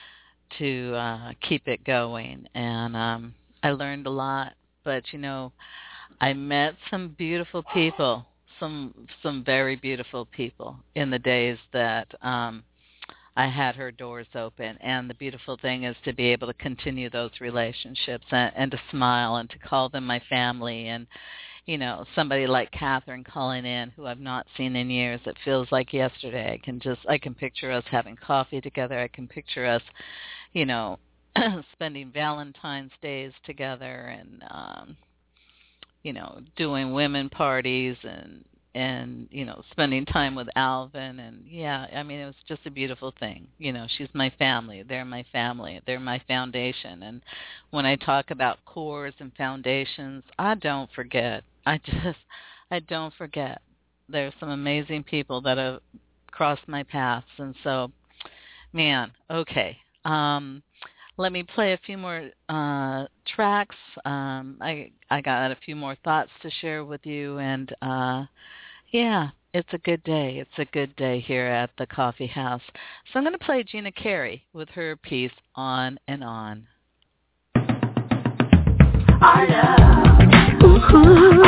to uh, keep it going. And um, I learned a lot. But, you know, I met some beautiful people, some some very beautiful people in the days that um, I had her doors open. And the beautiful thing is to be able to continue those relationships and, and to smile and to call them my family. And you know, somebody like Catherine calling in who I've not seen in years. It feels like yesterday. I can just, I can picture us having coffee together. I can picture us, you know, spending Valentine's days together and, um, you know, doing women parties and, and, you know, spending time with Alvin. And, yeah, I mean, it was just a beautiful thing. You know, she's my family. They're my family. They're my foundation. And when I talk about cores and foundations, I don't forget. I just, I don't forget. There's some amazing people that have crossed my paths. And so, man, okay. Um, let me play a few more uh, tracks. Um, I I got a few more thoughts to share with you. And, uh, yeah, it's a good day. It's a good day here at the coffee house. So I'm going to play Gina Carey with her piece, On and On. Our love, ooh,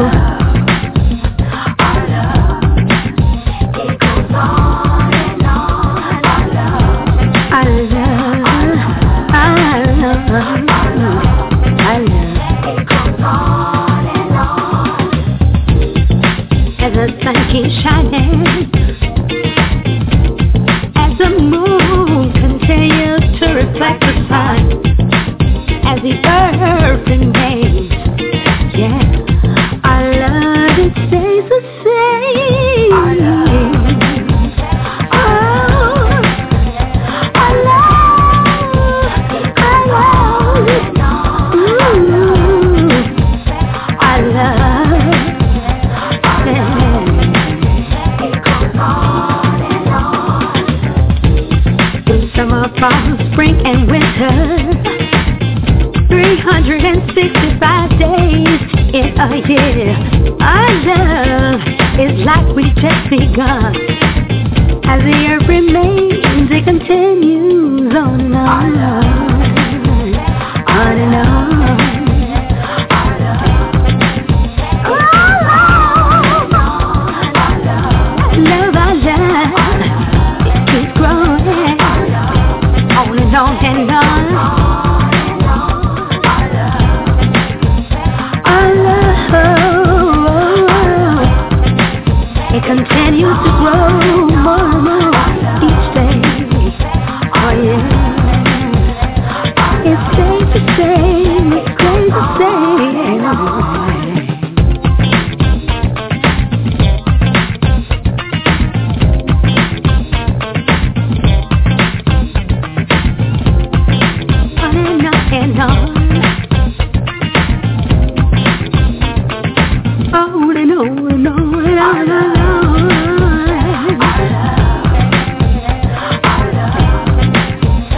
our love, it goes on and on. Our love, our love, our love, our love, it goes on and on. As the sun keeps shining, as the moon continues to reflect the sun, as the earth remains, yeah, our love, it stays the same. Our love, oh, our love, our love, ooh, our love, yeah, it goes on and on. In summer, fall, spring, and winter, three hundred sixty-five days in a year. Our love is like we just begun. As the earth remains, it continues on and on, on and on. Love, our love, it keeps growing on and on and on. It continues to grow more and more each day. Oh yeah, it stays the same, it stays the same. On and on and on. On and on and on and on and on.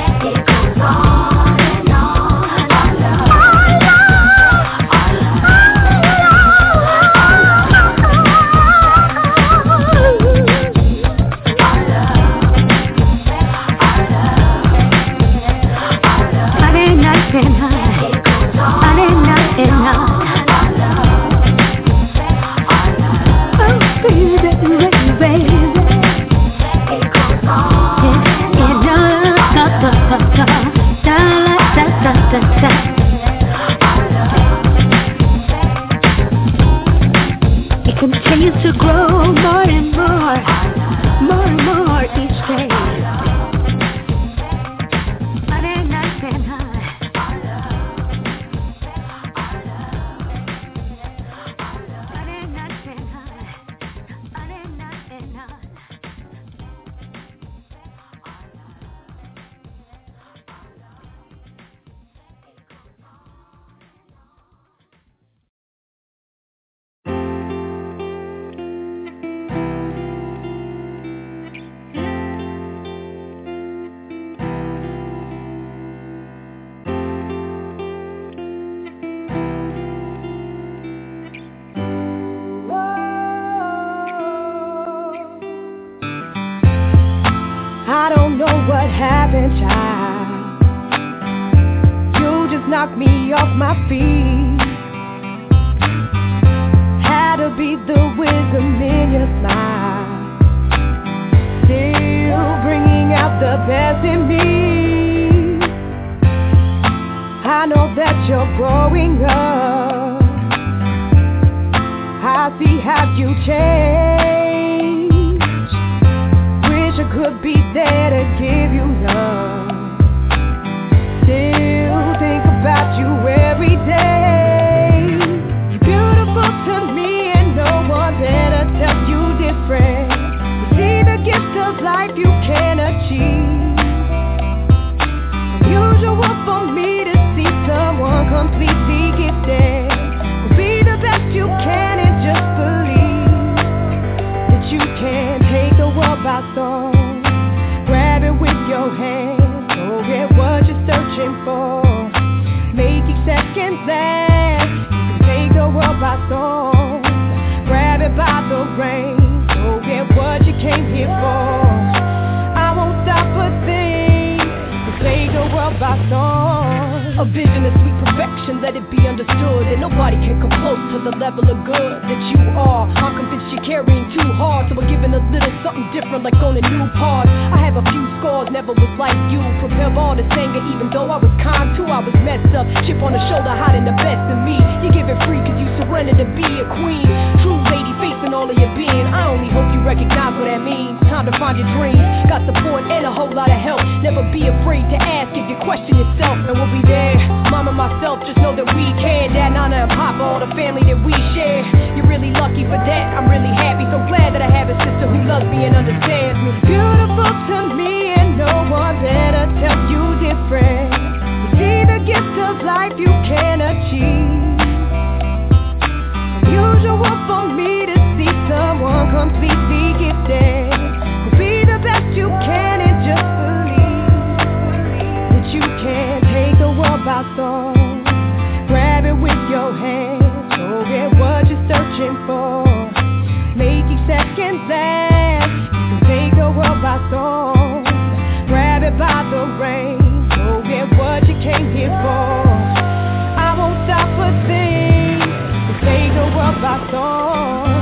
don't know what happened, child. You just knocked me off my feet. Had to be the wisdom in your smile, still bringing out the best in me. I know that you're growing up. I see how you change. Wish I could be there to give you love. Still think about you every day. You're beautiful to me and no one better tell you different. You see the gift of life you can achieve. Unusual for me to see someone completely gifted. Will be the best you can and just believe that you can take the world by storm. Grab it with your hands, go get what you're searching for. Make each second last. You can take the world by storm. Grab it by the reins, go get what you came here for. I won't stop a thing to take the world by storm. A vision of sweet perfection, let it be understood that nobody can come close to the level of good that you are. I'm convinced you're carrying too hard, so we're giving a little something different like on a new part. I have a few scars, never was like you. Propel all this anger, even though I was kind too. I was messed up, chip on the shoulder, hiding the best in me. You give it free cause you surrender to be a queen. True lady facing all of your being. I only hope you recognize what that means. Time to find your dreams, got support and a whole lot of help. Never be afraid to ask if you question yourself, and we'll be there. Mama, myself, just know that we care. Dad, Nana, and Papa, all the family that we share. You're really lucky for that, I'm really happy. So glad that I have a sister who loves me and understands me. Beautiful to me and no one better tell you different. You see the gift of life you can achieve. Unusual for me to see someone completely gifted. Will be the best you can and just believe that you can take the world by storm. Grab it with your hands, go get what you're searching for. Make each second last. You can take the world by storm. Grab it by the reins, go get what you came here for. I won't stop a thing to take the world by storm.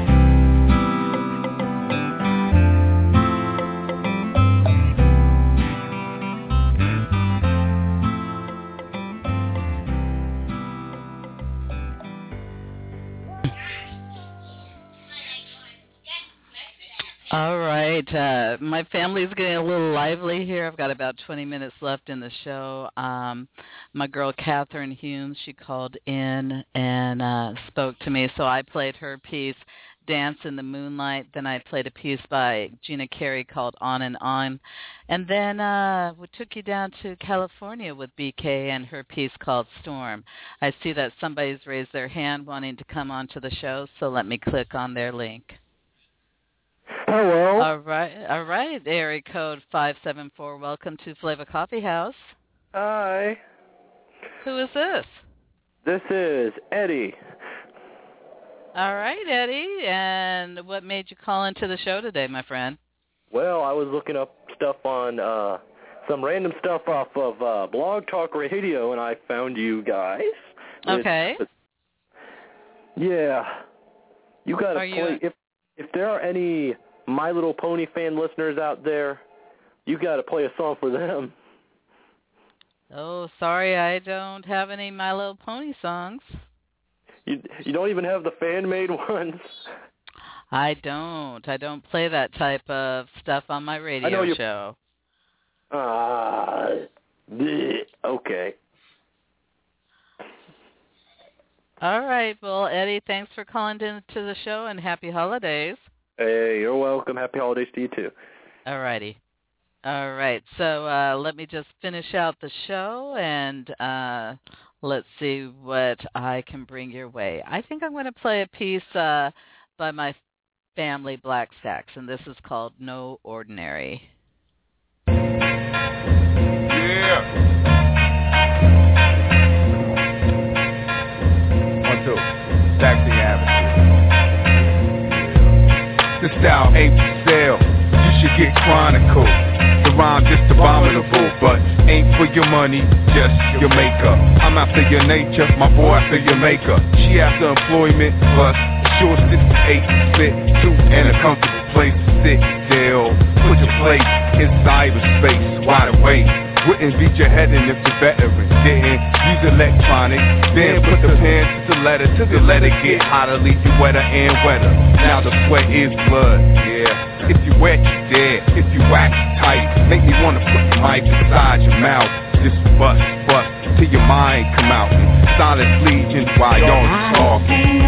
All right, uh, my family's getting a little lively here. I've got about twenty minutes left in the show. Um, my girl Catherine Humes, she called in and uh, spoke to me, so I played her piece, Dance in the Moonlight. Then I played a piece by Gina Carey called On and On. And then uh, we took you down to California with B K and her piece called Storm. I see that somebody's raised their hand wanting to come onto the show, so let me click on their link. Hello. All right, all right. Area code five seven four. Welcome to Flavor Coffee House. Hi. Who is this? This is Eddie. All right, Eddie. And what made you call into the show today, my friend? Well, I was looking up stuff on uh, some random stuff off of uh, Blog Talk Radio, and I found you guys. Okay. It's, yeah. You got to play. You... If if there are any My Little Pony fan listeners out there, you got to play a song for them. Oh, sorry, I don't have any My Little Pony songs. You you don't even have the fan-made ones? I don't. I don't play that type of stuff on my radio I know you... show. Ah, uh, okay. All right. Well, Eddie, thanks for calling into the show, and happy holidays. Hey, you're welcome. Happy holidays to you, too. All righty. All right. So uh, let me just finish out the show, and uh, let's see what I can bring your way. I think I'm going to play a piece uh, by my family, Black Stacks, and this is called No Ordinary. Yeah. Taxi Avenue. The style ain't for sale, you should get chronicled. The rhyme just abominable, but ain't for your money, just your makeup. I'm after your nature, my boy after your makeup. She after employment, plus sure sixty-eight spit, two and a comfortable place to sit. Dale, put your place in cyberspace, wide awake. Wouldn't beat your head in if the veteran didn't use electronic. Then put the pen to the letter, to the letter get hotter, leave you wetter and wetter. Now the sweat is blood, yeah. If you wet, you dead. If you wax tight, make me wanna put the mic inside your mouth. Just bust, bust, till your mind come out. Silent legion while y'all talking.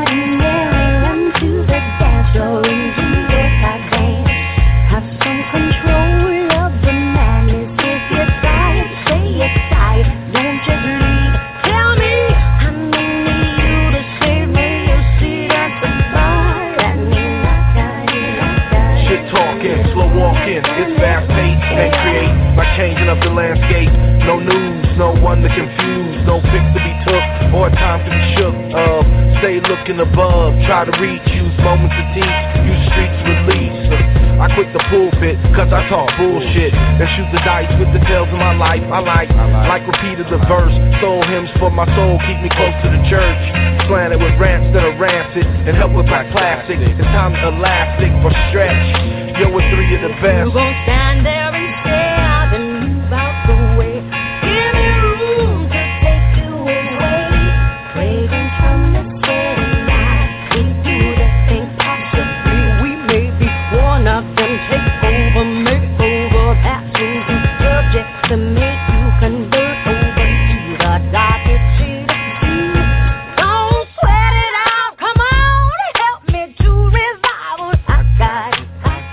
It's fast paced and create by changing up the landscape. No news, no one to confuse, no fix to be took or time to be shook of. Stay looking above, try to reach, use moments to teach, use streets to release. I quit the pulpit, cause I talk bullshit, and shoot the dice with the tales of my life. I like, like repeated the verse, soul hymns for my soul, keep me close to the church. Slanted with rants that are rancid, and help with my plastic. It's time to elastic for stretch. Yo, we're three of the best. You gon' stand there and stare, then move out the way. Give me room to take you away. Fragrance from the city light, we do the things possibly. We may be worn out and take over, make over, passing through subjects to make you convert over to the darkest shade of blue. Don't sweat it out, come on, help me to revival. I got it.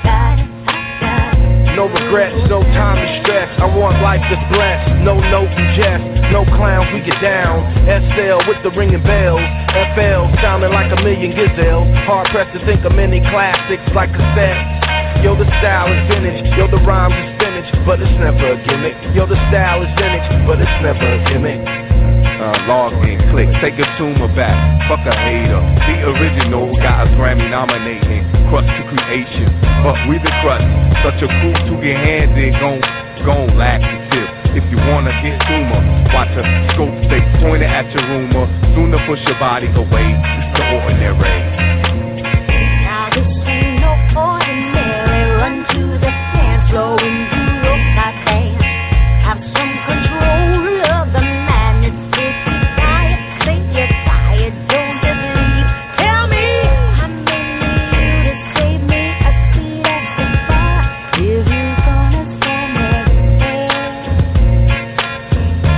No regrets, no time to stress. I want life that's blessed. No note and jest, no clowns, we get down. S L with the ringing bells. F L sounding like a million gazelles. Hard pressed to think of many classics like cassettes. Yo, the style is vintage. Yo, the rhymes is spinach, but it's never a gimmick. Yo, the style is vintage, but it's never a gimmick. Uh, log in, click, take a tumor back, fuck a hater. The original got us Grammy nominating, crust to creation, but we the crust. Such a crew to get handed, gon' gon' lack the tip. If you wanna get tumor, watch a scope stay pointed at your rumor. Sooner push your body away, it's the ordinary. Now this ain't no ordinary. Run to the dance floor and do your hot dance. Have some control of the madness. If you're tired, say you're tired. Don't just leave. Tell me I may need you to save me a seat at the bar. If you're gonna stand there and stare,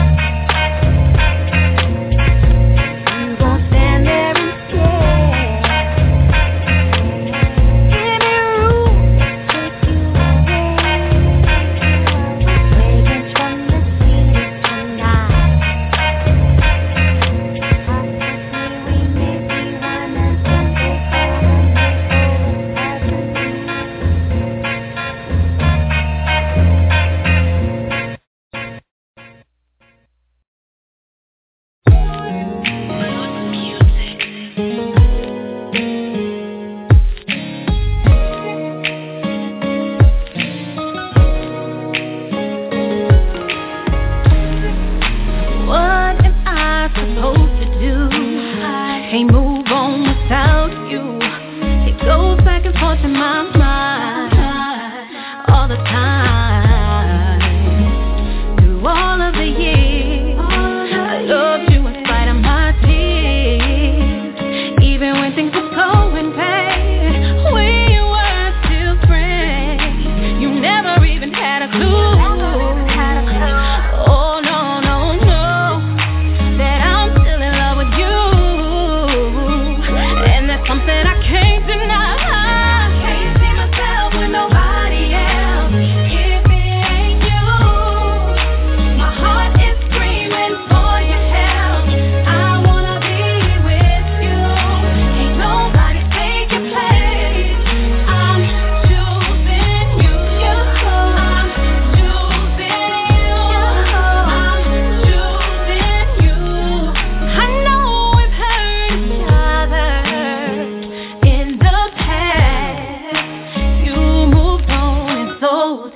you gon' stand there and stare.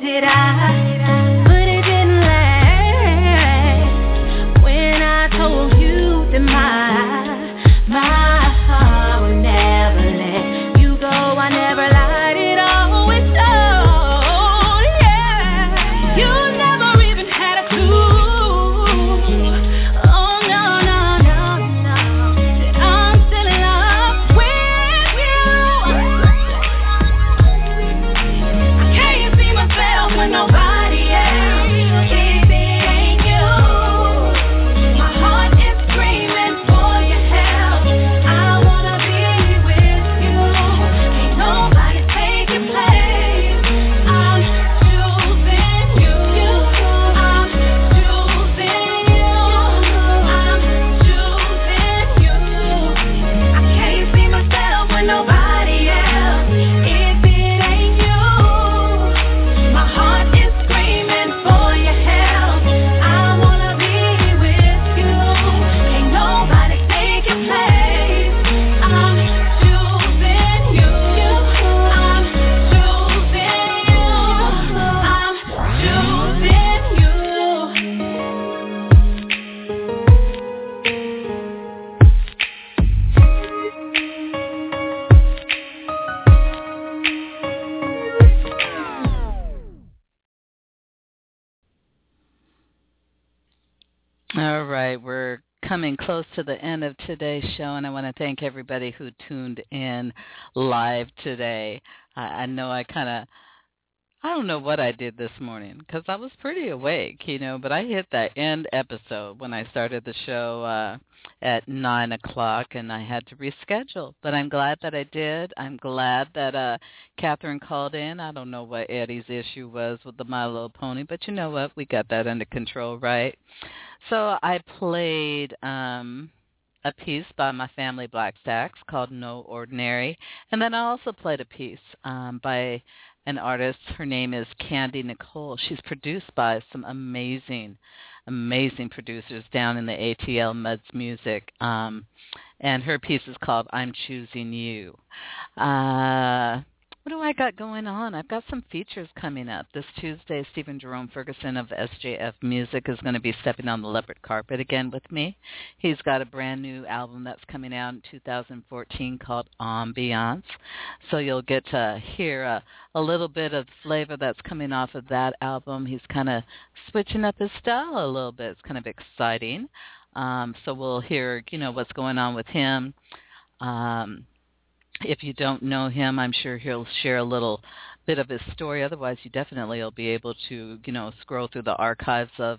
did I? But it didn't last when I told you that my, my heart would never let you go. I never lied at all. It's so, yeah. You never even had a clue. Oh, no, no, no, no. That I'm still in love with you. I can't see myself with nobody else. If it ain't you, my heart is screaming for your help. I wanna be with you. Ain't nobody take your place. I'm choosing you. I'm choosing you. I'm choosing you. I can't see myself with nobody else. If it ain't you, my heart is screaming for your help. I wanna be with you. Ain't nobody take your place. I'm choosing you. I'm choosing you. I'm choosing you. All right, we're coming close to the end of today's show, and I want to thank everybody who tuned in live today. I, I know I kind of, I don't know what I did this morning because I was pretty awake, you know, but I hit that end episode when I started the show uh, at nine o'clock, and I had to reschedule. But I'm glad that I did. I'm glad that uh, Catherine called in. I don't know what Eddie's issue was with the My Little Pony, but you know what? We got that under control, right? So I played um, a piece by my family Black Stacks called No Ordinary, and then I also played a piece um, by an artist. Her name is Candy Nicole. She's produced by some amazing, amazing producers down in the A T L Muds Music, um, and her piece is called I'm Choosing You. Uh, what do I got going on? I've got some features coming up. This Tuesday, Stephen Jerome Ferguson of S J F Music is going to be stepping on the leopard carpet again with me. He's got a brand new album that's coming out in two thousand fourteen called Ambiance. So you'll get to hear a, a little bit of flavor that's coming off of that album. He's kind of switching up his style a little bit. It's kind of exciting. Um, so we'll hear, you know, what's going on with him. Um, If you don't know him, I'm sure he'll share a little bit of his story. Otherwise, you definitely will be able to, you know, scroll through the archives of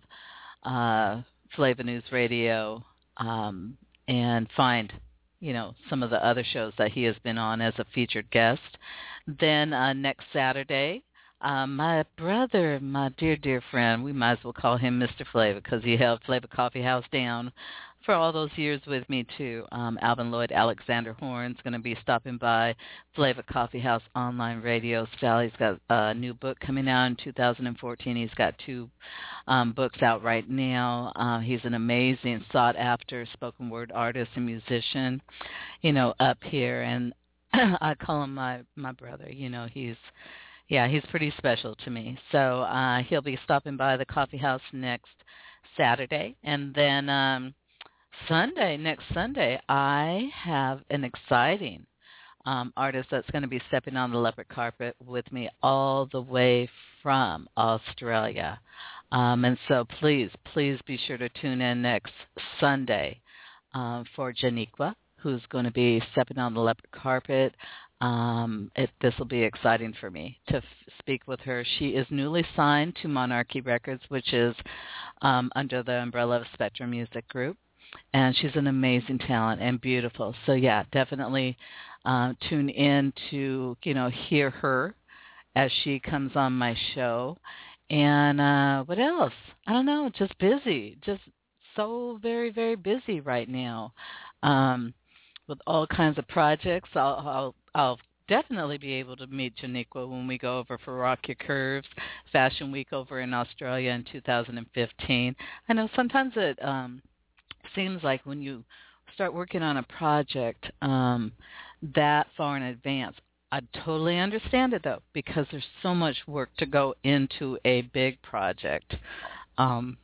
uh, Flava News Radio um, and find, you know, some of the other shows that he has been on as a featured guest. Then uh, next Saturday, uh, my brother, my dear, dear friend, we might as well call him Mister Flava because he held Flava Coffee House down for all those years with me, too. Um, Alvin Lloyd Alexander Horn's going to be stopping by Flava Coffee House Online Radio Style. He's got a new book coming out in two thousand fourteen. He's got two um, books out right now. Uh, he's an amazing, sought-after spoken word artist and musician, you know, up here. And I call him my, my brother. You know, he's, yeah, he's pretty special to me. So uh, he'll be stopping by the coffee house next Saturday. And then Um, Sunday, next Sunday, I have an exciting um, artist that's going to be stepping on the leopard carpet with me all the way from Australia. Um, and so please, please be sure to tune in next Sunday uh, for Janiqua, who's going to be stepping on the leopard carpet. Um, it, this will be exciting for me to f- speak with her. She is newly signed to Monarchy Records, which is um, under the umbrella of Spectrum Music Group. And she's an amazing talent and beautiful. So, yeah, definitely uh, tune in to, you know, hear her as she comes on my show. And uh, what else? I don't know, just busy. Just so very, very busy right now um, with all kinds of projects. I'll, I'll, I'll definitely be able to meet Janiqua when we go over for Rock Your Curves Fashion Week over in Australia in two thousand fifteen. I know sometimes it um, – seems like when you start working on a project um, that far in advance, I totally understand it, though, because there's so much work to go into a big project. Um,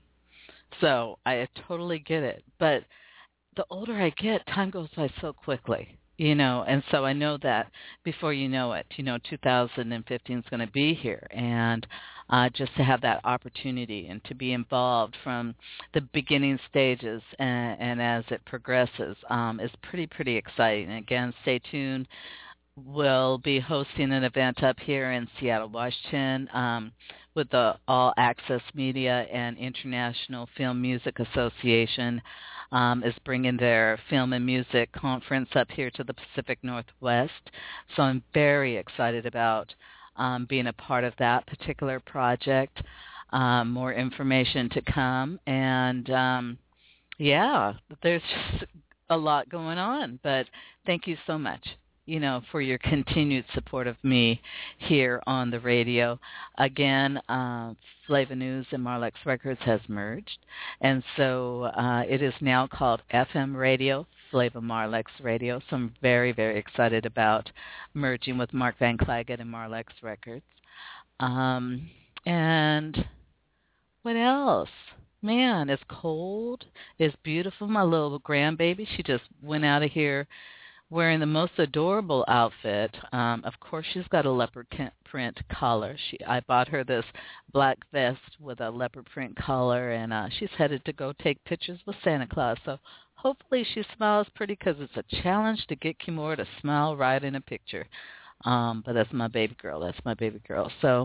so I totally get it. But the older I get, time goes by so quickly, you know, and so I know that before you know it, you know, two thousand fifteen is going to be here. And uh, just to have that opportunity and to be involved from the beginning stages and, and as it progresses um, is pretty, pretty exciting. Again, stay tuned. We'll be hosting an event up here in Seattle, Washington um, with the All Access Media and International Film Music Association um, is bringing their film and music conference up here to the Pacific Northwest. So I'm very excited about um, being a part of that particular project. Um, more information to come. And, um, yeah, there's just a lot going on. But thank you so much, you know, for your continued support of me here on the radio. Again, uh, Flava News and Marlex Records has merged, and so uh, it is now called F M Radio, Flava Marlex Radio. So I'm very, very excited about merging with Mark Van Clagett and Marlex Records. Um, and what else? Man, it's cold. It's beautiful. My little grandbaby, she just went out of here wearing the most adorable outfit. Um, of course, she's got a leopard print collar. She, I bought her this black vest with a leopard print collar, and uh, she's headed to go take pictures with Santa Claus. So hopefully she smiles pretty, because it's a challenge to get Kimura to smile right in a picture. Um, but that's my baby girl. That's my baby girl. So,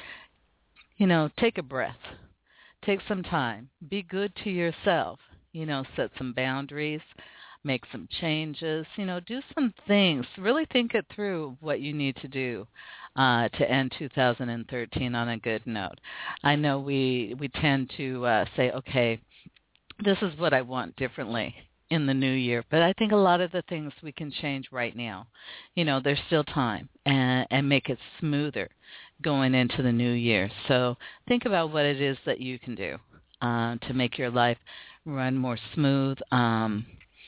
you know, take a breath. Take some time. Be good to yourself. You know, set some boundaries. Make some changes, you know, do some things. Really think it through what you need to do uh, to end two thousand thirteen on a good note. I know we we tend to uh, say, okay, this is what I want differently in the new year, but I think a lot of the things we can change right now. You know, there's still time, and, and make it smoother going into the new year. So think about what it is that you can do uh, to make your life run more smooth. Um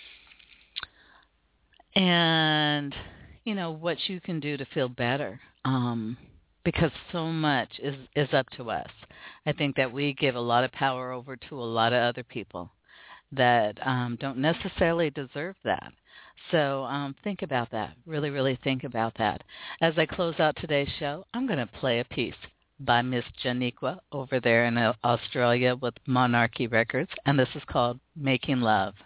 And, you know, what you can do to feel better, um, because so much is, is up to us. I think that we give a lot of power over to a lot of other people that um, don't necessarily deserve that. So um, think about that. Really, really think about that. As I close out today's show, I'm going to play a piece by Miss Janiqua over there in Australia with Monarchy Records, and this is called Making Love.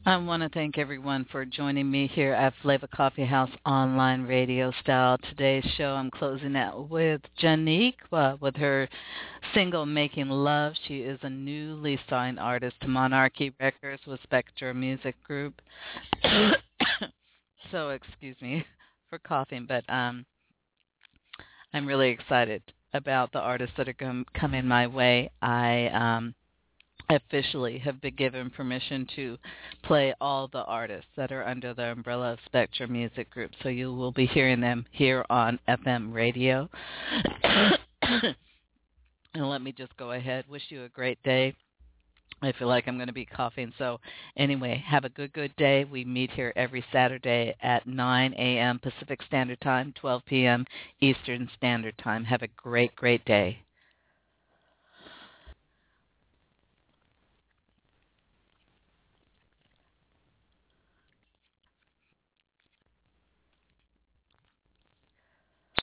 I want to thank everyone for joining me here at Flavor Coffee House online radio style. Today's show I'm closing out with Janique uh, with her single Making Love. She is a newly signed artist to Monarchy Records with Spectra Music Group. So excuse me for coughing, but um, I'm really excited about the artists that are com- coming my way. I um, officially have been given permission to play all the artists that are under the umbrella of Spectra Music Group, so you will be hearing them here on F M radio. And let me just go ahead, wish you a great day. I feel like I'm going to be coughing, so anyway, have a good, good day. We meet here every Saturday at nine a.m. Pacific Standard Time, twelve p.m. Eastern Standard Time. Have a great, great day.